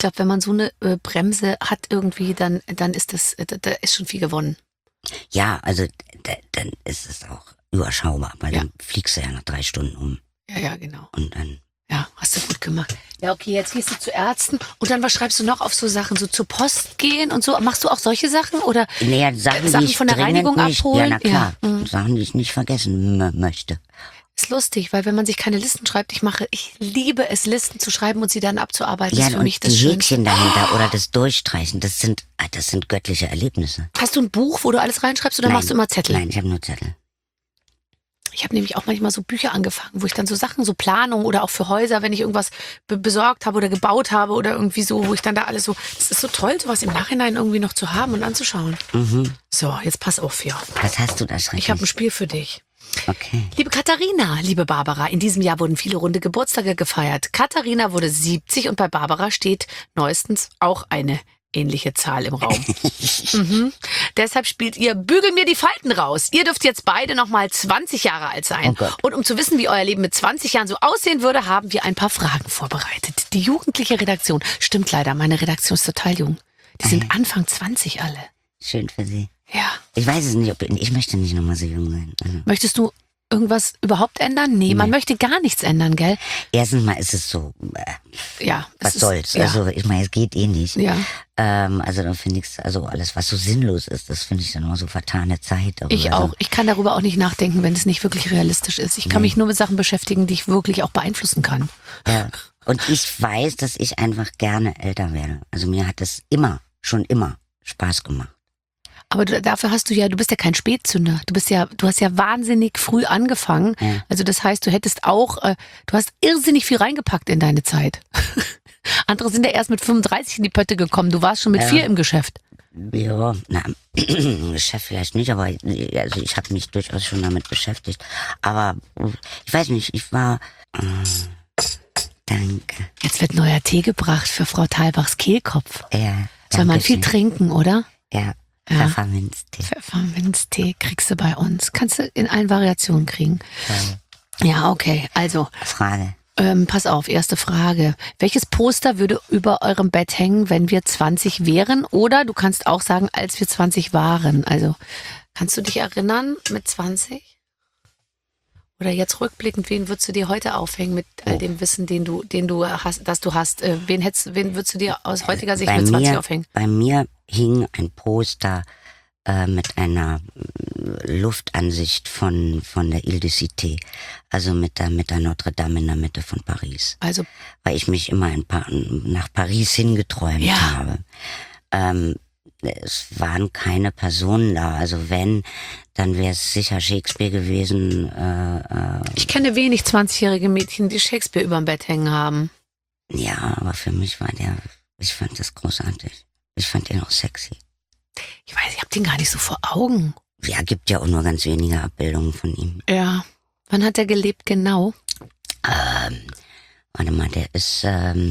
glaube, wenn man so eine Bremse hat irgendwie, dann ist da ist schon viel gewonnen. Ja, also dann ist es auch überschaubar, weil dann fliegst du ja nach 3 Stunden um. Ja, genau. Und dann... Ja, hast du gut gemacht. Ja, okay, jetzt gehst du zu Ärzten und dann, was schreibst du noch auf so Sachen, so zur Post gehen und so? Machst du auch solche Sachen oder Sachen die ich von der Reinigung nicht, abholen? Ja, na klar. Sachen, die ich nicht vergessen möchte. Ist lustig, weil wenn man sich keine Listen schreibt, ich liebe es, Listen zu schreiben und sie dann abzuarbeiten. Das ist für mich das die Häkchen Schönste. dahinter oder das Durchstreichen, das sind göttliche Erlebnisse. Hast du ein Buch, wo du alles reinschreibst oder machst du immer Zettel? Nein, ich habe nur Zettel. Ich habe nämlich auch manchmal so Bücher angefangen, wo ich dann so Sachen, so Planung oder auch für Häuser, wenn ich irgendwas besorgt habe oder gebaut habe oder irgendwie so, wo ich dann da alles so, das ist so toll, sowas im Nachhinein irgendwie noch zu haben und anzuschauen. So, jetzt pass auf, ja. Was hast du da schrecklich? Ich habe ein Spiel für dich. Okay. Liebe Katharina, liebe Barbara, in diesem Jahr wurden viele runde Geburtstage gefeiert. Katharina wurde 70 und bei Barbara steht neuestens auch eine ähnliche Zahl im Raum. Deshalb spielt ihr Bügel mir die Falten raus. Ihr dürft jetzt beide nochmal 20 Jahre alt sein. Oh Gott. Und um zu wissen, wie euer Leben mit 20 Jahren so aussehen würde, haben wir ein paar Fragen vorbereitet. Die jugendliche Redaktion, stimmt leider, meine Redaktion ist total jung. Die sind Anfang 20 alle. Schön für Sie. Ja. Ich weiß es nicht, ich möchte nicht nochmal so jung sein. Also. Möchtest du irgendwas überhaupt ändern? Nee, man möchte gar nichts ändern, gell? Erstens mal ist es so, Ja. was soll's? Ja. Also ich meine, es geht eh nicht. Ja. Also dann finde ich also alles, was so sinnlos ist, das finde ich dann immer so vertane Zeit. Ich auch. Ich kann darüber auch nicht nachdenken, wenn es nicht wirklich realistisch ist. Ich kann mich nur mit Sachen beschäftigen, die ich wirklich auch beeinflussen kann. Ja. Und ich weiß, dass ich einfach gerne älter werde. Also mir hat das schon immer Spaß gemacht. Aber dafür du bist ja kein Spätzünder. Du hast ja wahnsinnig früh angefangen. Ja. Also das heißt, du hättest auch, du hast irrsinnig viel reingepackt in deine Zeit. Andere sind ja erst mit 35 in die Pötte gekommen. Du warst schon mit 4 im Geschäft. Ja, im Geschäft vielleicht nicht, aber also ich habe mich durchaus schon damit beschäftigt. Aber ich weiß nicht, ich war... danke. Jetzt wird neuer Tee gebracht für Frau Thalbachs Kehlkopf. Ja, soll man viel trinken, oder? Ja. Pfefferminztee. Pfefferminztee kriegst du bei uns. Kannst du in allen Variationen kriegen. Ja, okay. Also. Frage. Pass auf, erste Frage. Welches Poster würde über eurem Bett hängen, wenn wir 20 wären? Oder du kannst auch sagen, als wir 20 waren. Also, kannst du dich erinnern mit 20? Oder jetzt rückblickend, wen würdest du dir heute aufhängen mit all dem Wissen, den du hast, das du hast? Wen würdest du dir aus heutiger Sicht mit 20 aufhängen? Bei mir hing ein Poster mit einer Luftansicht von der Ile de Cité, also mit der Notre Dame in der Mitte von Paris. Also, weil ich mich immer nach Paris hingeträumt habe. Es waren keine Personen da, also wenn, dann wäre es sicher Shakespeare gewesen. Ich kenne wenig 20-jährige Mädchen, die Shakespeare überm Bett hängen haben. Ja, aber für mich ich fand das großartig. Ich fand ihn auch sexy. Ich weiß, ich habe den gar nicht so vor Augen. Ja, gibt ja auch nur ganz wenige Abbildungen von ihm. Ja. Wann hat er gelebt genau? Warte mal, der ist,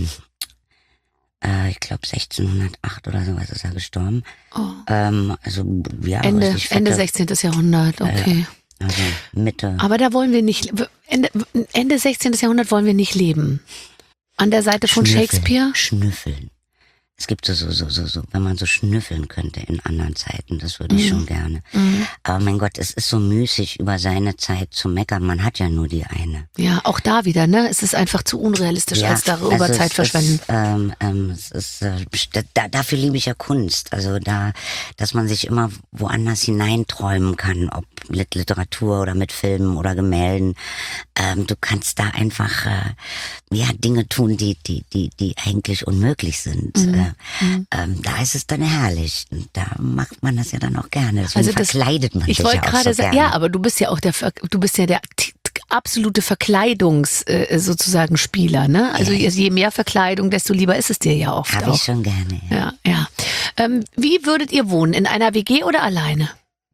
ich glaube 1608 oder sowas ist er gestorben. Oh. Also ja, Ende 16. Jahrhundert, okay. Also Mitte. Aber da wollen wir nicht, Ende 16. Jahrhundert wollen wir nicht leben. An der Seite von Shakespeare? Schnüffeln. Es gibt so, wenn man so schnüffeln könnte in anderen Zeiten, das würde ich schon gerne. Aber mein Gott, es ist so müßig, über seine Zeit zu meckern. Man hat ja nur die eine. Ja, auch da wieder, ne? Es ist einfach zu unrealistisch, als darüber also Zeit verschwenden. Dafür liebe ich ja Kunst. Also dass man sich immer woanders hineinträumen kann, ob mit Literatur oder mit Filmen oder Gemälden. Du kannst da einfach Dinge tun, die eigentlich unmöglich sind. Da ist es dann herrlich. Und da macht man das ja dann auch gerne. Deswegen verkleidet man sich ja auch so gerne. Ich wollte gerade sagen, ja, aber du bist ja auch der absolute Verkleidungs sozusagen Spieler, ne? Also je mehr Verkleidung, desto lieber ist es dir ja oft. Habe ich schon gerne. Ja. Wie würdet ihr wohnen? In einer WG oder alleine?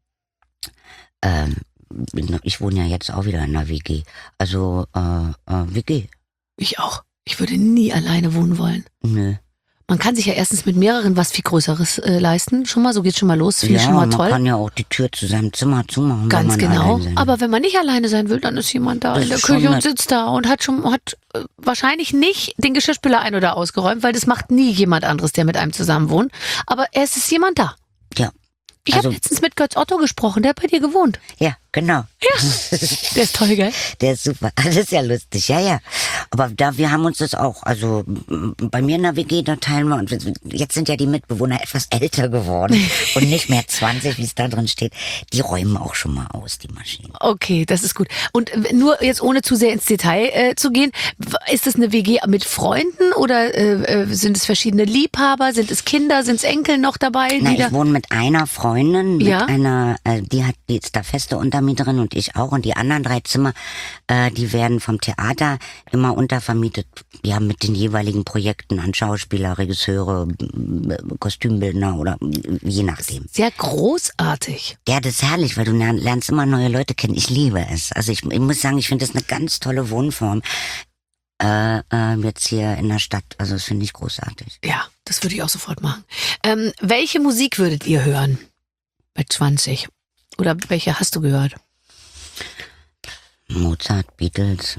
Ich wohne ja jetzt auch wieder in einer WG. Also WG. Ich auch. Ich würde nie alleine wohnen wollen. Nö. Man kann sich ja erstens mit mehreren was viel Größeres leisten. Schon mal, so geht's schon mal los. Finde ich schon mal toll. Man kann ja auch die Tür zu seinem Zimmer zumachen. Ganz genau. Aber wenn man nicht alleine sein will, dann ist jemand da in der Küche und sitzt da und hat wahrscheinlich nicht den Geschirrspüler ein- oder ausgeräumt, weil das macht nie jemand anderes, der mit einem zusammen wohnt. Aber es ist jemand da. Ja. Ich habe letztens mit Götz Otto gesprochen, der hat bei dir gewohnt. Ja, genau. Ja, der ist toll, gell? Der ist super. Das ist ja lustig, ja. Aber wir haben uns das auch, also bei mir in der WG, da teilen wir, und jetzt sind ja die Mitbewohner etwas älter geworden und nicht mehr 20, wie es da drin steht. Die räumen auch schon mal aus, die Maschinen. Okay, das ist gut. Und nur jetzt ohne zu sehr ins Detail zu gehen, ist es eine WG mit Freunden oder sind es verschiedene Liebhaber? Sind es Kinder? Sind es Enkel noch dabei? Na, ich wohne mit einer Freundin, mit Ja? einer, die ist da feste Untermieterin und ich auch. Und die anderen 3 Zimmer, die werden vom Theater immer untervermietet, ja, mit den jeweiligen Projekten an Schauspieler, Regisseure, Kostümbildner oder je nachdem. Sehr großartig. Ja, das ist herrlich, weil du lernst immer neue Leute kennen. Ich liebe es. Also ich muss sagen, ich finde das eine ganz tolle Wohnform. Jetzt hier in der Stadt. Also das finde ich großartig. Ja, das würde ich auch sofort machen. Welche Musik würdet ihr hören mit 20? Oder welche hast du gehört? Mozart, Beatles,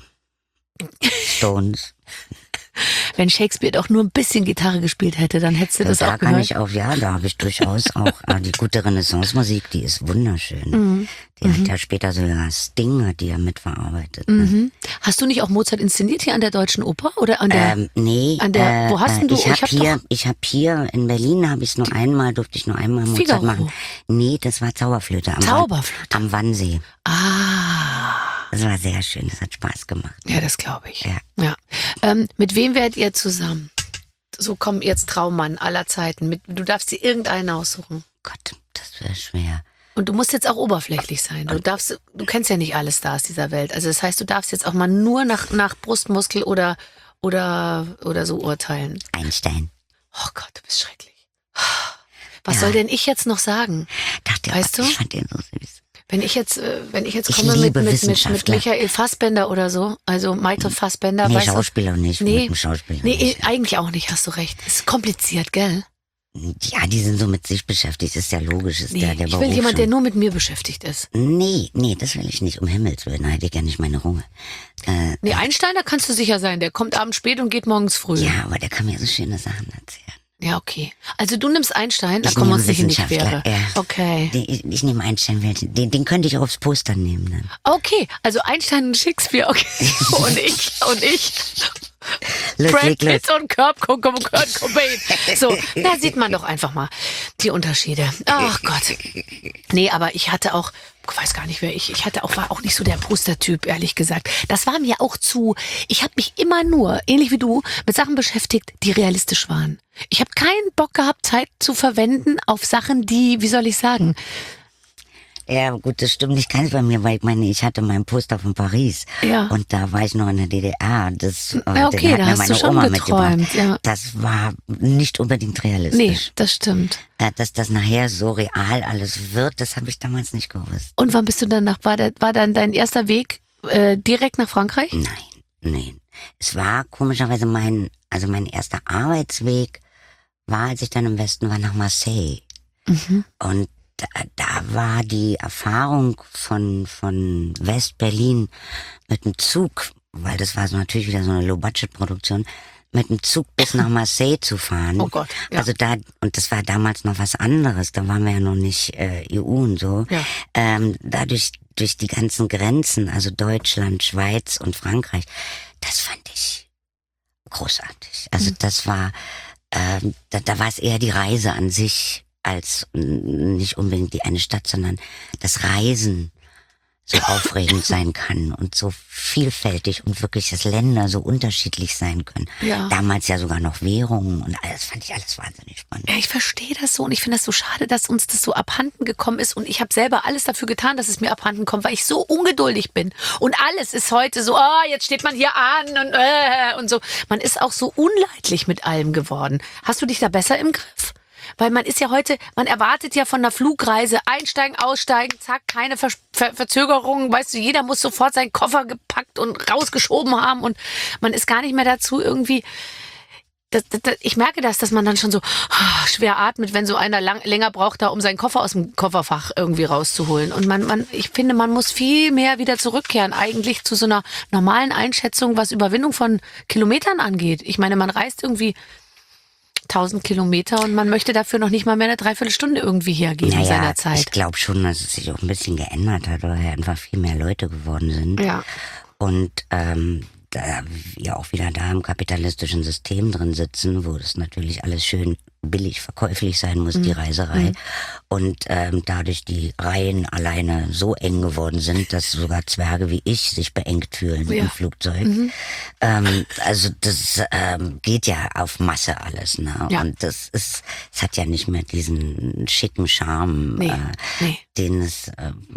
Stones. Wenn Shakespeare doch nur ein bisschen Gitarre gespielt hätte, dann hättest du das da auch kann gehört. ich auch, ja, da habe ich durchaus auch die gute Renaissance-Musik, die ist wunderschön. Die hat ja später sogar Sting, hat die ja mitverarbeitet. Ne? Hast du nicht auch Mozart inszeniert hier an der Deutschen Oper? Oder an der, Nee. wo hast denn du? Ich habe hier in Berlin, durfte ich nur einmal Mozart Figaro. machen. Nee, das war Zauberflöte. Zauberflöte. Am Wannsee. Ah. Das war sehr schön, das hat Spaß gemacht. Ja, das glaube ich. Ja. Mit wem werdet ihr zusammen? So komm jetzt Traummann aller Zeiten. Du darfst dir irgendeinen aussuchen. Gott, das wäre schwer. Und du musst jetzt auch oberflächlich sein. Du kennst ja nicht alle Stars dieser Welt. Also das heißt, du darfst jetzt auch mal nur nach Brustmuskel oder so urteilen. Einstein. Oh Gott, du bist schrecklich. Was soll denn ich jetzt noch sagen? Weißt du? Ich fand den so süß. Wenn ich jetzt Ich komme liebe mit Wissenschaftler. Michael Fassbender oder so, also Michael Fassbender. Nee, weißt du? Schauspieler nicht. Nee, Mit dem Schauspieler nee, nicht. eigentlich auch nicht, hast du recht. Ist kompliziert, gell? Ja, die sind so mit sich beschäftigt, ist ja logisch. Ist Nee, der ich Beruf will jemand, der schon. nur mit mir beschäftigt ist. Nee, das will ich nicht, um Himmels Willen. Da hätte ich ja nicht meine Ruhe. Nee, Einstein, da kannst du sicher sein. Der kommt abends spät und geht morgens früh. Ja, aber der kann mir so schöne Sachen erzählen. Ja, okay. Also du nimmst Einstein, da Ich kommen wir nehme uns nicht in die Wissenschaftler, Quere. ja. Okay. Ich nehme Einstein, den könnte ich auch aufs Poster nehmen. Dann. Okay, also Einstein und Shakespeare, okay. und ich. Brad Pitt und Kurt Cobain. So, da sieht man doch einfach mal die Unterschiede. Ach Gott. Nee, aber ich hatte auch, ich weiß gar nicht, war auch nicht so der Postertyp, ehrlich gesagt. Das war mir auch ich habe mich immer nur, ähnlich wie du, mit Sachen beschäftigt, die realistisch waren. Ich habe keinen Bock gehabt, Zeit zu verwenden auf Sachen, die, wie soll ich sagen, Ja, gut, das stimmt nicht ganz bei mir, weil ich hatte mein Poster von Paris. Ja. Und da war ich noch in der DDR. Ja, okay, den da hat mir hast meine du schon Oma geträumt, mitgebracht. ja. Das war nicht unbedingt realistisch. nee, das stimmt. Dass das nachher so real alles wird, das habe ich damals nicht gewusst. Und wann bist du dann war dann dein erster Weg direkt nach Frankreich? Nein. Es war komischerweise mein erster Arbeitsweg war, als ich dann im Westen war, nach Marseille. Und da war die Erfahrung von West-Berlin mit dem Zug, weil das war so natürlich wieder so eine Low-Budget-Produktion, mit dem Zug bis nach Marseille zu fahren. Oh Gott, ja. Also und das war damals noch was anderes, da waren wir ja noch nicht EU und so. Ja. Dadurch, durch die ganzen Grenzen, also Deutschland, Schweiz und Frankreich, das fand ich großartig. Also das war, da war es eher die Reise an sich, als nicht unbedingt die eine Stadt, sondern das Reisen so aufregend sein kann und so vielfältig und wirklich, dass Länder so unterschiedlich sein können. Ja. Damals ja sogar noch Währungen und alles, fand ich alles wahnsinnig spannend. Ja, ich verstehe das so und ich finde das so schade, dass uns das so abhanden gekommen ist und ich habe selber alles dafür getan, dass es mir abhanden kommt, weil ich so ungeduldig bin und alles ist heute so, jetzt steht man hier an und so. Man ist auch so unleidlich mit allem geworden. Hast du dich da besser im Griff? Weil man ist ja heute, man erwartet ja von einer Flugreise, einsteigen, aussteigen, zack, keine Verzögerungen, weißt du, jeder muss sofort seinen Koffer gepackt und rausgeschoben haben und man ist gar nicht mehr dazu irgendwie, ich merke dass man dann schon so schwer atmet, wenn so einer länger braucht, da um seinen Koffer aus dem Kofferfach irgendwie rauszuholen. Und ich finde, man muss viel mehr wieder zurückkehren eigentlich zu so einer normalen Einschätzung, was Überwindung von Kilometern angeht. Ich meine, man reist irgendwie 1000 Kilometer und man möchte dafür noch nicht mal mehr eine Dreiviertelstunde irgendwie hergeben seiner Zeit. Ich glaube schon, dass es sich auch ein bisschen geändert hat, weil einfach viel mehr Leute geworden sind. Ja. Und da wir auch wieder da im kapitalistischen System drin sitzen, wo das natürlich alles schön billig verkäuflich sein muss, die Reiserei. Und dadurch die Reihen alleine so eng geworden sind, dass sogar Zwerge wie ich sich beengt fühlen im Flugzeug. Also das geht ja auf Masse alles. Ne? Ja. Und es hat ja nicht mehr diesen schicken Charme, den es...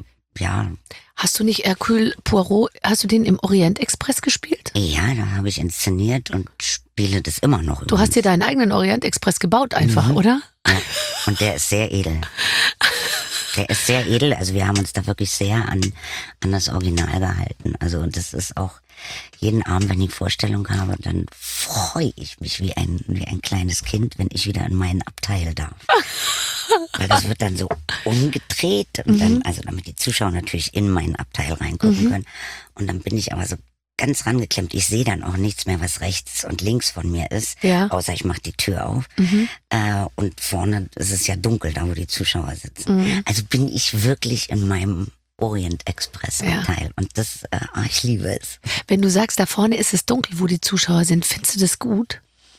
Hast du nicht Hercule Poirot, hast du den im Orient Express gespielt? Ja, da habe ich inszeniert und spiele das immer noch. Du hast dir deinen eigenen Orient Express gebaut einfach, oder? Ja, und der ist sehr edel. Der ist sehr edel, also wir haben uns da wirklich sehr an das Original gehalten. Also das ist auch jeden Abend, wenn ich Vorstellung habe, dann freue ich mich wie ein kleines Kind, wenn ich wieder in meinen Abteil darf. Weil das wird dann so umgedreht und dann, also damit die Zuschauer natürlich in meinen Abteil reingucken können. Und dann bin ich aber so ganz rangeklemmt. Ich sehe dann auch nichts mehr, was rechts und links von mir ist, außer ich mache die Tür auf. Und vorne ist es ja dunkel, da wo die Zuschauer sitzen. Also bin ich wirklich in meinem Orient Express Abteil. Und das, ich liebe es. Wenn du sagst, da vorne ist es dunkel, wo die Zuschauer sind, findest du das gut?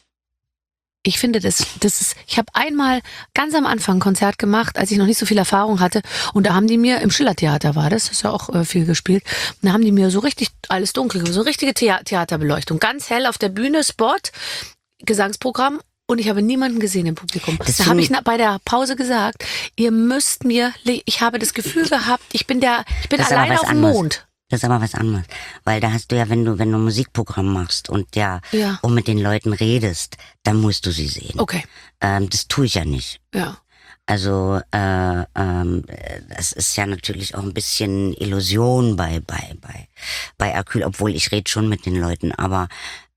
Ich finde, das ist, ich habe einmal ganz am Anfang ein Konzert gemacht, als ich noch nicht so viel Erfahrung hatte. Und da haben die mir, im Schillertheater war das, ist ja auch viel gespielt, und da haben die mir so richtig alles dunkel, so richtige Theaterbeleuchtung. Ganz hell auf der Bühne, Spot, Gesangsprogramm. Und ich habe niemanden gesehen im Publikum. Da habe ich bei der Pause gesagt, ihr müsst mir, ich habe das Gefühl gehabt, ich bin alleine auf dem Mond. Das ist aber was anderes. Weil da hast du ja, wenn du ein Musikprogramm machst und und mit den Leuten redest, dann musst du sie sehen. Okay. Das tue ich ja nicht. Ja. Also das ist ja natürlich auch ein bisschen Illusion bei Hercule, obwohl ich rede schon mit den Leuten, aber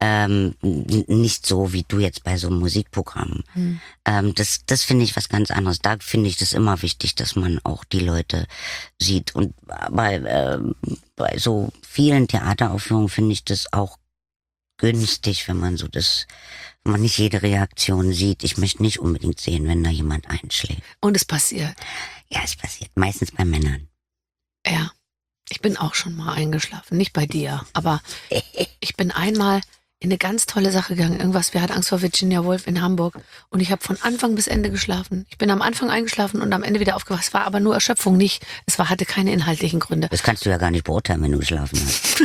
nicht so wie du jetzt bei so einem Musikprogramm. Das finde ich was ganz anderes. Da finde ich das immer wichtig, dass man auch die Leute sieht. Und bei so vielen Theateraufführungen finde ich das auch günstig, wenn man nicht jede Reaktion sieht. Ich möchte nicht unbedingt sehen, wenn da jemand einschlägt. Und es passiert? Ja, es passiert. Meistens bei Männern. Ja. Ich bin auch schon mal eingeschlafen. Nicht bei dir, aber ich bin einmal in eine ganz tolle Sache gegangen. Irgendwas, wer hat Angst vor Virginia Woolf in Hamburg? Und ich habe von Anfang bis Ende geschlafen. Ich bin am Anfang eingeschlafen und am Ende wieder aufgewacht. Es war aber nur Erschöpfung, nicht. Hatte keine inhaltlichen Gründe. Das kannst du ja gar nicht beurteilen, wenn du geschlafen hast.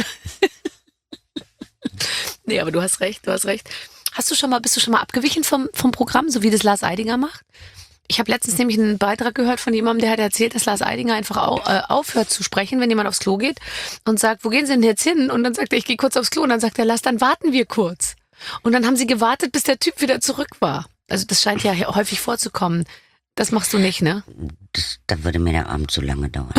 Nee, aber du hast recht. Bist du schon mal abgewichen vom Programm, so wie das Lars Eidinger macht? Ich habe letztens nämlich einen Beitrag gehört von jemandem, der hat erzählt, dass Lars Eidinger einfach aufhört zu sprechen, wenn jemand aufs Klo geht und sagt, wo gehen Sie denn jetzt hin? Und dann sagt er, ich gehe kurz aufs Klo. Und dann sagt er, Lars, dann warten wir kurz. Und dann haben sie gewartet, bis der Typ wieder zurück war. Also das scheint ja häufig vorzukommen. Das machst du nicht, ne? Da würde mir der Abend zu lange dauern.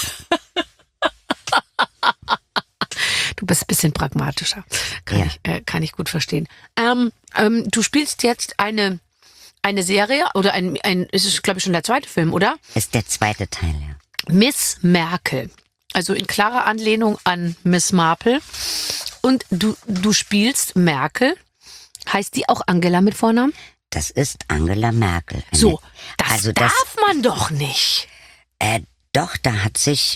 Du bist ein bisschen pragmatischer. Kann ich gut verstehen. Du spielst jetzt eine Serie oder es ist, glaube ich, schon der zweite Film, oder? Ist der zweite Teil, ja. Miss Merkel. Also in klarer Anlehnung an Miss Marple. Und du spielst Merkel. Heißt die auch Angela mit Vornamen? Das ist Angela Merkel. Das darf man doch nicht. Doch, da hat sich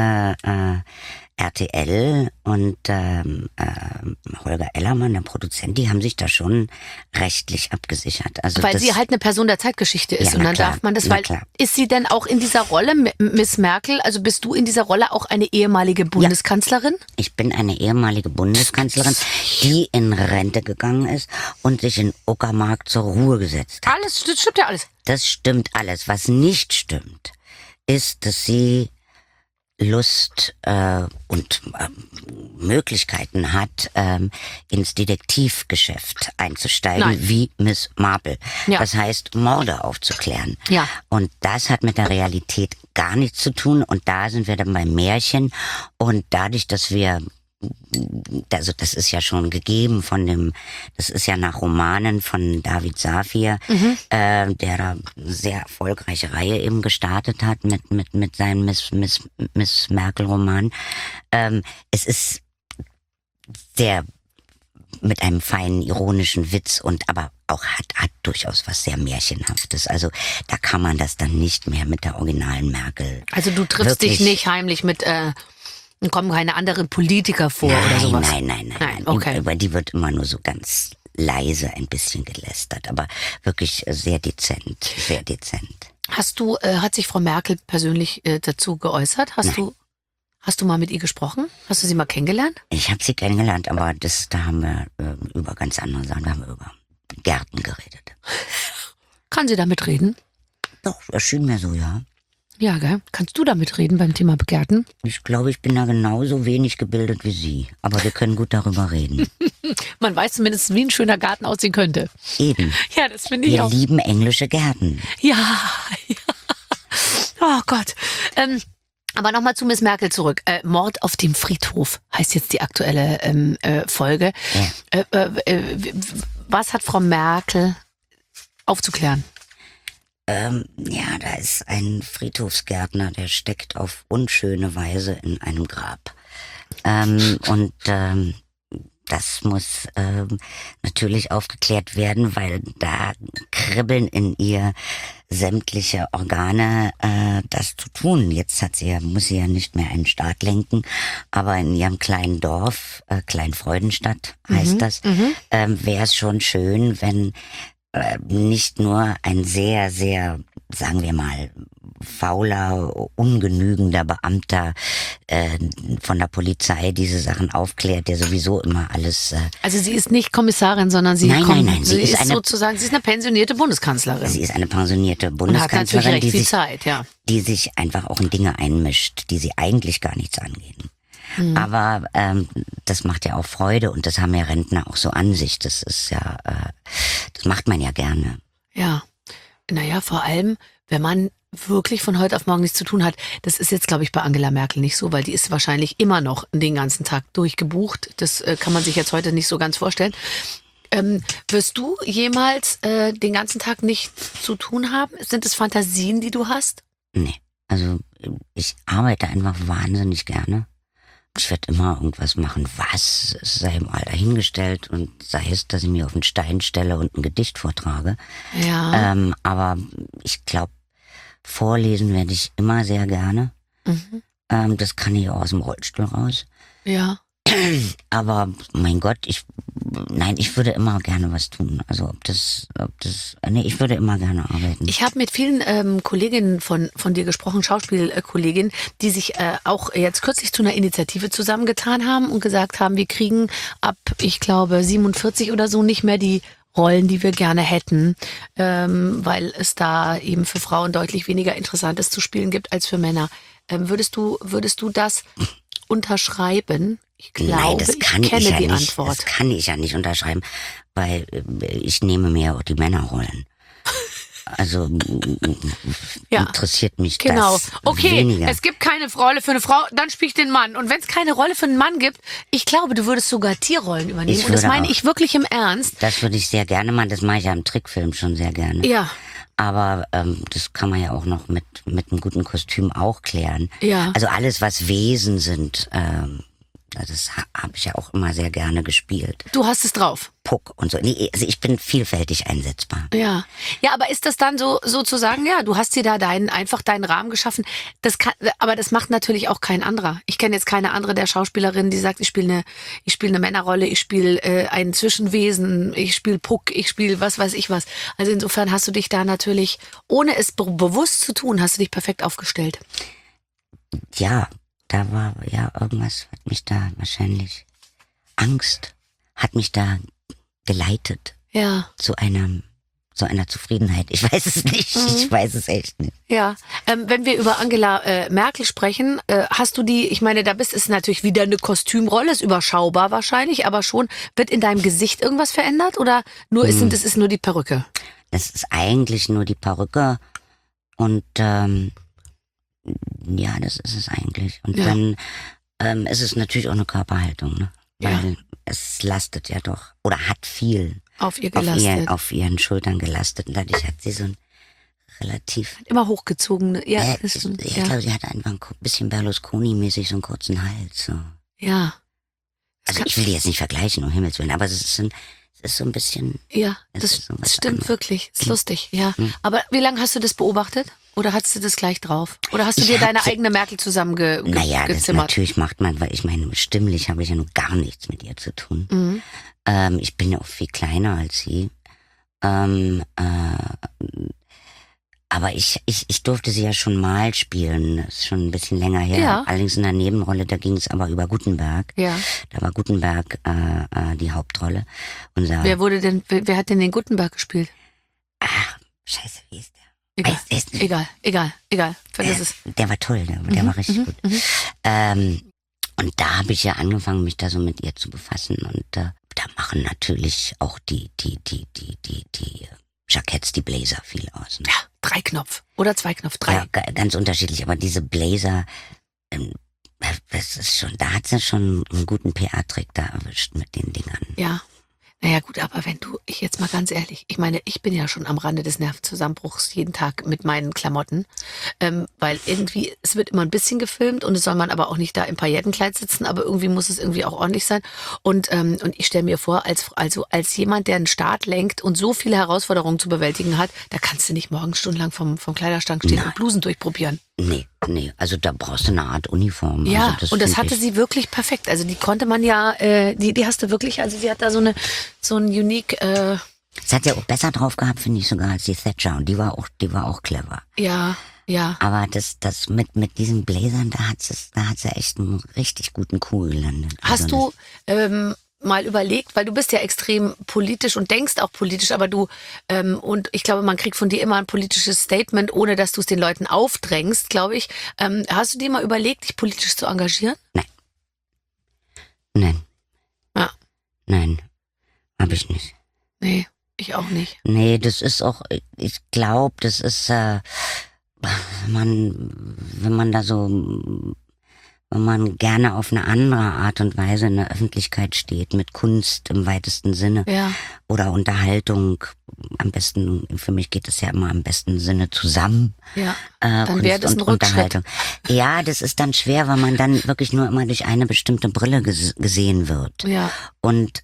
RTL und Holger Ellermann, der Produzent, die haben sich da schon rechtlich abgesichert. Also weil sie halt eine Person der Zeitgeschichte ist, und dann darf man das, weil ist sie denn auch in dieser Rolle, Miss Merkel, also bist du in dieser Rolle auch eine ehemalige Bundeskanzlerin? Ja, ich bin eine ehemalige Bundeskanzlerin, die in Rente gegangen ist und sich in Uckermark zur Ruhe gesetzt hat. Das stimmt ja alles. Das stimmt alles. Was nicht stimmt, ist, dass sie Lust und Möglichkeiten hat, ins Detektivgeschäft einzusteigen, wie Miss Marple. Ja. Das heißt, Morde aufzuklären. Ja. Und das hat mit der Realität gar nichts zu tun. Und da sind wir dann beim Märchen. Und dadurch, dass wir also das ist ja schon gegeben das ist ja nach Romanen von David Safir, der da eine sehr erfolgreiche Reihe eben gestartet hat mit seinem Miss Merkel-Roman. Es ist sehr mit einem feinen ironischen Witz und aber auch hat durchaus was sehr Märchenhaftes. Also da kann man das dann nicht mehr mit der originalen Merkel. Also du triffst dich nicht heimlich mit kommen keine anderen Politiker vor oder sowas? Nein. Okay. Über die wird immer nur so ganz leise ein bisschen gelästert, aber wirklich sehr dezent, sehr dezent. Hat sich Frau Merkel persönlich dazu geäußert? Hast du mal mit ihr gesprochen? Hast du sie mal kennengelernt? Ich habe sie kennengelernt, aber da haben wir über ganz andere Sachen, da haben wir über Gärten geredet. Kann sie damit reden? Doch, erschien mir so, ja. Ja, gell? Kannst du damit reden beim Thema Gärten? Ich glaube, ich bin da genauso wenig gebildet wie Sie. Aber wir können gut darüber reden. Man weiß zumindest, wie ein schöner Garten aussehen könnte. Eben. Ja, das finde ich auch. Wir lieben englische Gärten. Ja. Oh Gott. Aber nochmal zu Miss Merkel zurück. Mord auf dem Friedhof heißt jetzt die aktuelle Folge. Ja. Was hat Frau Merkel aufzuklären? Ja, da ist ein Friedhofsgärtner, der steckt auf unschöne Weise in einem Grab. Das muss natürlich aufgeklärt werden, weil da kribbeln in ihr sämtliche Organe, das zu tun. Jetzt muss sie ja nicht mehr einen Staat lenken, aber in ihrem kleinen Dorf, Kleinfreudenstadt heißt das, wäre es schon schön, wenn nicht nur ein sehr, sehr, sagen wir mal, fauler, ungenügender Beamter von der Polizei diese Sachen aufklärt, der sowieso immer alles... Also sie ist nicht Kommissarin, sondern sie Nein. Sie ist eine pensionierte Bundeskanzlerin. Sie ist eine pensionierte Bundeskanzlerin, und hat viel Zeit, ja. Die sich einfach auch in Dinge einmischt, die sie eigentlich gar nichts angehen. Aber das macht ja auch Freude und das haben ja Rentner auch so an sich. Das ist ja, das macht man ja gerne. Ja, naja, vor allem, wenn man wirklich von heute auf morgen nichts zu tun hat. Das ist jetzt, glaube ich, bei Angela Merkel nicht so, weil die ist wahrscheinlich immer noch den ganzen Tag durchgebucht. Das kann man sich jetzt heute nicht so ganz vorstellen. Wirst du jemals den ganzen Tag nichts zu tun haben? Sind es Fantasien, die du hast? Nee, also ich arbeite einfach wahnsinnig gerne. Ich werde immer irgendwas machen, es sei mal dahingestellt und sei es, dass ich mich auf einen Stein stelle und ein Gedicht vortrage. Ja. Aber ich glaube, vorlesen werde ich immer sehr gerne. Das kann ich auch aus dem Rollstuhl raus. Ja. Aber mein Gott, ich würde immer gerne was tun. Also ich würde immer gerne arbeiten. Ich habe mit vielen Kolleginnen von dir gesprochen, Schauspielkolleginnen, die sich auch jetzt kürzlich zu einer Initiative zusammengetan haben und gesagt haben, wir kriegen ab, ich glaube, 47 oder so nicht mehr die Rollen, die wir gerne hätten, weil es da eben für Frauen deutlich weniger Interessantes zu spielen gibt als für Männer. Würdest du das unterschreiben? Ich glaube, ich kenne die Antwort. Das kann ich ja nicht unterschreiben, weil ich nehme mehr die Männerrollen. Also interessiert mich das weniger. Es gibt keine Rolle für eine Frau, dann spiele ich den Mann. Und wenn es keine Rolle für einen Mann gibt, ich glaube, du würdest sogar Tierrollen übernehmen. Und das meine ich wirklich im Ernst. Das würde ich sehr gerne machen. Das mache ich ja im Trickfilm schon sehr gerne. Ja. Aber das kann man ja auch noch mit einem guten Kostüm auch klären. Ja. Also alles, was Wesen sind, das habe ich ja auch immer sehr gerne gespielt. Du hast es drauf. Puck und so. Nee, also ich bin vielfältig einsetzbar. Ja. Ja, aber ist das dann sozusagen, ja, du hast dir da einfach deinen Rahmen geschaffen. Aber das macht natürlich auch kein anderer. Ich kenne jetzt keine andere der Schauspielerinnen, die sagt, ich spiele eine Männerrolle, ich spiele ein Zwischenwesen, ich spiele Puck, ich spiele was weiß ich was. Also insofern hast du dich da natürlich, ohne es bewusst zu tun, hast du dich perfekt aufgestellt. Ja, da war ja irgendwas, hat mich da wahrscheinlich, Angst hat mich da geleitet. Ja. Zu einer Zufriedenheit. Ich weiß es nicht. Ich weiß es echt nicht. Ja. Wenn wir über Angela Merkel sprechen, hast du ich meine, ist natürlich wieder eine Kostümrolle, ist überschaubar wahrscheinlich, aber schon, wird in deinem Gesicht irgendwas verändert oder es ist nur die Perücke? Das ist eigentlich nur die Perücke und ja, das ist es eigentlich. Und dann es ist natürlich auch eine Körperhaltung, ne? Weil es lastet ja doch, oder hat viel auf ihr gelastet. Auf ihren Schultern gelastet. Und dadurch hat sie so ein relativ... Immer hochgezogene, ich glaube, sie hat einfach ein bisschen Berlusconi-mäßig so einen kurzen Hals. So. Ja. Also ich will die jetzt nicht vergleichen, um Himmels Willen, aber es ist so ein bisschen... Ja, das stimmt wirklich. Ist lustig, ja. Aber wie lange hast du das beobachtet? Oder hattest du das gleich drauf? Oder hast du dir deine eigene Merkel zusammengezimmert? Naja, das natürlich macht man, weil ich meine, stimmlich habe ich ja nun gar nichts mit ihr zu tun. Mhm. Ich bin ja auch viel kleiner als sie. Aber ich durfte sie ja schon mal spielen. Das ist schon ein bisschen länger her. Ja. Allerdings in der Nebenrolle, da ging es aber über Gutenberg. Ja. Da war Gutenberg die Hauptrolle. Wer hat denn den Gutenberg gespielt? Ach, scheiße, wie ist der? Egal. Vergiss es. Der war toll, der war richtig gut. Und da habe ich ja angefangen, mich da so mit ihr zu befassen. Und da machen natürlich auch die Jacketts, die Blazer viel aus. Ne? Ja, 3-Knopf oder 2-Knopf, 3. Ja, ganz unterschiedlich. Aber diese Blazer, das ist schon, da hat sie schon einen guten PR-Trick da erwischt mit den Dingern. Ja. Naja gut, aber ich jetzt mal ganz ehrlich, ich meine, ich bin ja schon am Rande des Nervenzusammenbruchs jeden Tag mit meinen Klamotten, weil irgendwie, es wird immer ein bisschen gefilmt und es soll man aber auch nicht da im Paillettenkleid sitzen, aber irgendwie muss es irgendwie auch ordentlich sein und ich stelle mir vor, als jemand, der einen Staat lenkt und so viele Herausforderungen zu bewältigen hat, da kannst du nicht morgen stundenlang vom Kleiderschrank stehen und Blusen durchprobieren. Nee, also da brauchst du eine Art Uniform. Ja, also und das hatte sie wirklich perfekt. Also die konnte man ja, die hast du wirklich, also sie hat da so ein unique... Das hat sie auch besser drauf gehabt, finde ich sogar, als die Thatcher. Und die war auch clever. Ja. Aber das mit diesen Blazern, da hat sie echt einen richtig guten Coup gelandet. Hast du mal überlegt, weil du bist ja extrem politisch und denkst auch politisch, aber du, und ich glaube, man kriegt von dir immer ein politisches Statement, ohne dass du es den Leuten aufdrängst, glaube ich. Hast du dir mal überlegt, dich politisch zu engagieren? Nein. Ja. Nein, habe ich nicht. Nee, ich auch nicht. Nee, das ist auch, ich glaube, das ist, wenn man gerne auf eine andere Art und Weise in der Öffentlichkeit steht, mit Kunst im weitesten Sinne oder Unterhaltung, am besten, für mich geht es ja immer am besten Sinne zusammen. Ja, dann wäre das ein Rückschritt. Ja, das ist dann schwer, weil man dann wirklich nur immer durch eine bestimmte Brille gesehen wird. Ja. Und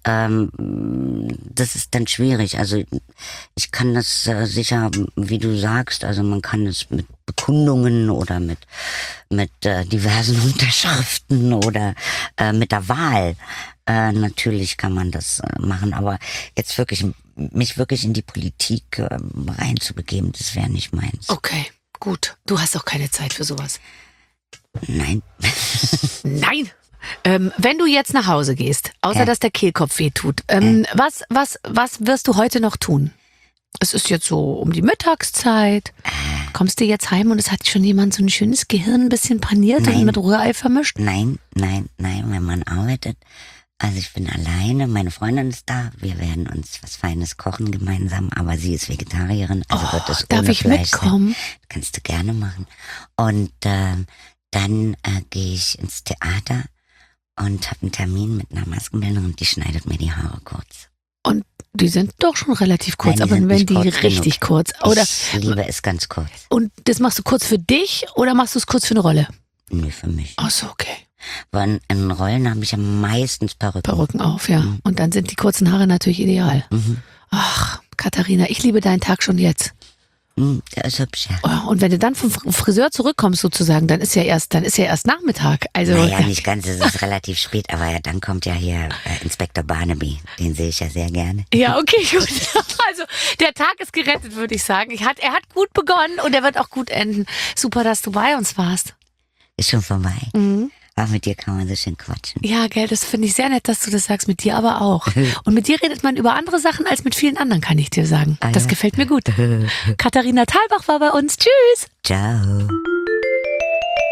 das ist dann schwierig. Also ich kann das sicher, wie du sagst, also man kann es mit Bekundungen oder mit diversen Unterschriften oder mit der Wahl. Natürlich kann man das machen, aber jetzt mich wirklich in die Politik reinzubegeben, das wäre nicht meins. Okay, gut. Du hast auch keine Zeit für sowas. Nein. Nein. Wenn du jetzt nach Hause gehst, außer dass der Kehlkopf weh tut, was wirst du heute noch tun? Es ist jetzt so um die Mittagszeit. Kommst du jetzt heim und es hat schon jemand so ein schönes Gehirn ein bisschen paniert und mit Rührei vermischt? Nein, wenn man arbeitet. Also ich bin alleine, meine Freundin ist da, wir werden uns was Feines kochen gemeinsam, aber sie ist Vegetarierin, also wird es ohne darf ich Fleisch mitkommen? sein. Kannst du gerne machen. Und dann gehe ich ins Theater und habe einen Termin mit einer Maskenbildnerin und die schneidet mir die Haare kurz. Und die sind doch schon relativ kurz, Nein, aber wenn die kurz richtig genug. kurz. Oder Ich liebe es ganz kurz. und das machst du kurz für dich oder machst du es kurz für eine Rolle? Nee, für mich. Ach so, okay. Weil in Rollen habe ich ja meistens Perücken auf, ja. Und dann sind die kurzen Haare natürlich ideal. Ach, Katharina, ich liebe deinen Tag schon jetzt. Der ist hübsch, ja. Oh, und wenn du dann vom Friseur zurückkommst sozusagen, dann ist ja erst Nachmittag. Also naja, nicht ganz, es ist relativ spät, aber ja, dann kommt ja hier Inspektor Barnaby, den sehe ich ja sehr gerne. Ja, okay, gut. Also der Tag ist gerettet, würde ich sagen. Er hat gut begonnen und er wird auch gut enden. Super, dass du bei uns warst. Ist schon vorbei. Aber mit dir kann man so schön quatschen. Ja, gell, das finde ich sehr nett, dass du das sagst, mit dir aber auch. Und mit dir redet man über andere Sachen als mit vielen anderen, kann ich dir sagen. Das gefällt mir gut. Katharina Thalbach war bei uns. Tschüss. Ciao. Ob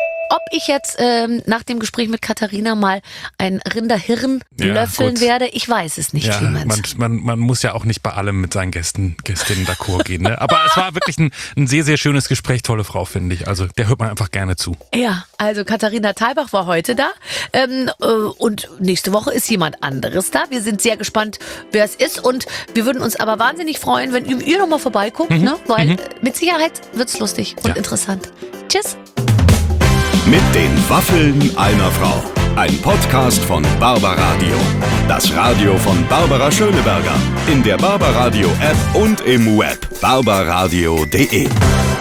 ich jetzt nach dem Gespräch mit Katharina mal ein Rinderhirn löffeln werde, ich weiß es nicht, Clemens. Man muss ja auch nicht bei allem mit seinen Gästinnen d'accord gehen. Ne? Aber es war wirklich ein sehr, sehr schönes Gespräch. Tolle Frau, finde ich. Also der hört man einfach gerne zu. Ja, also Katharina Thalbach war heute da. Und nächste Woche ist jemand anderes da. Wir sind sehr gespannt, wer es ist. Und wir würden uns aber wahnsinnig freuen, wenn ihr nochmal vorbeiguckt. Ne? Weil mit Sicherheit wird's lustig und interessant. Tschüss. Mit den Waffeln einer Frau. Ein Podcast von Barbaradio. Das Radio von Barbara Schöneberger. In der Barbaradio App und im Web barbaradio.de.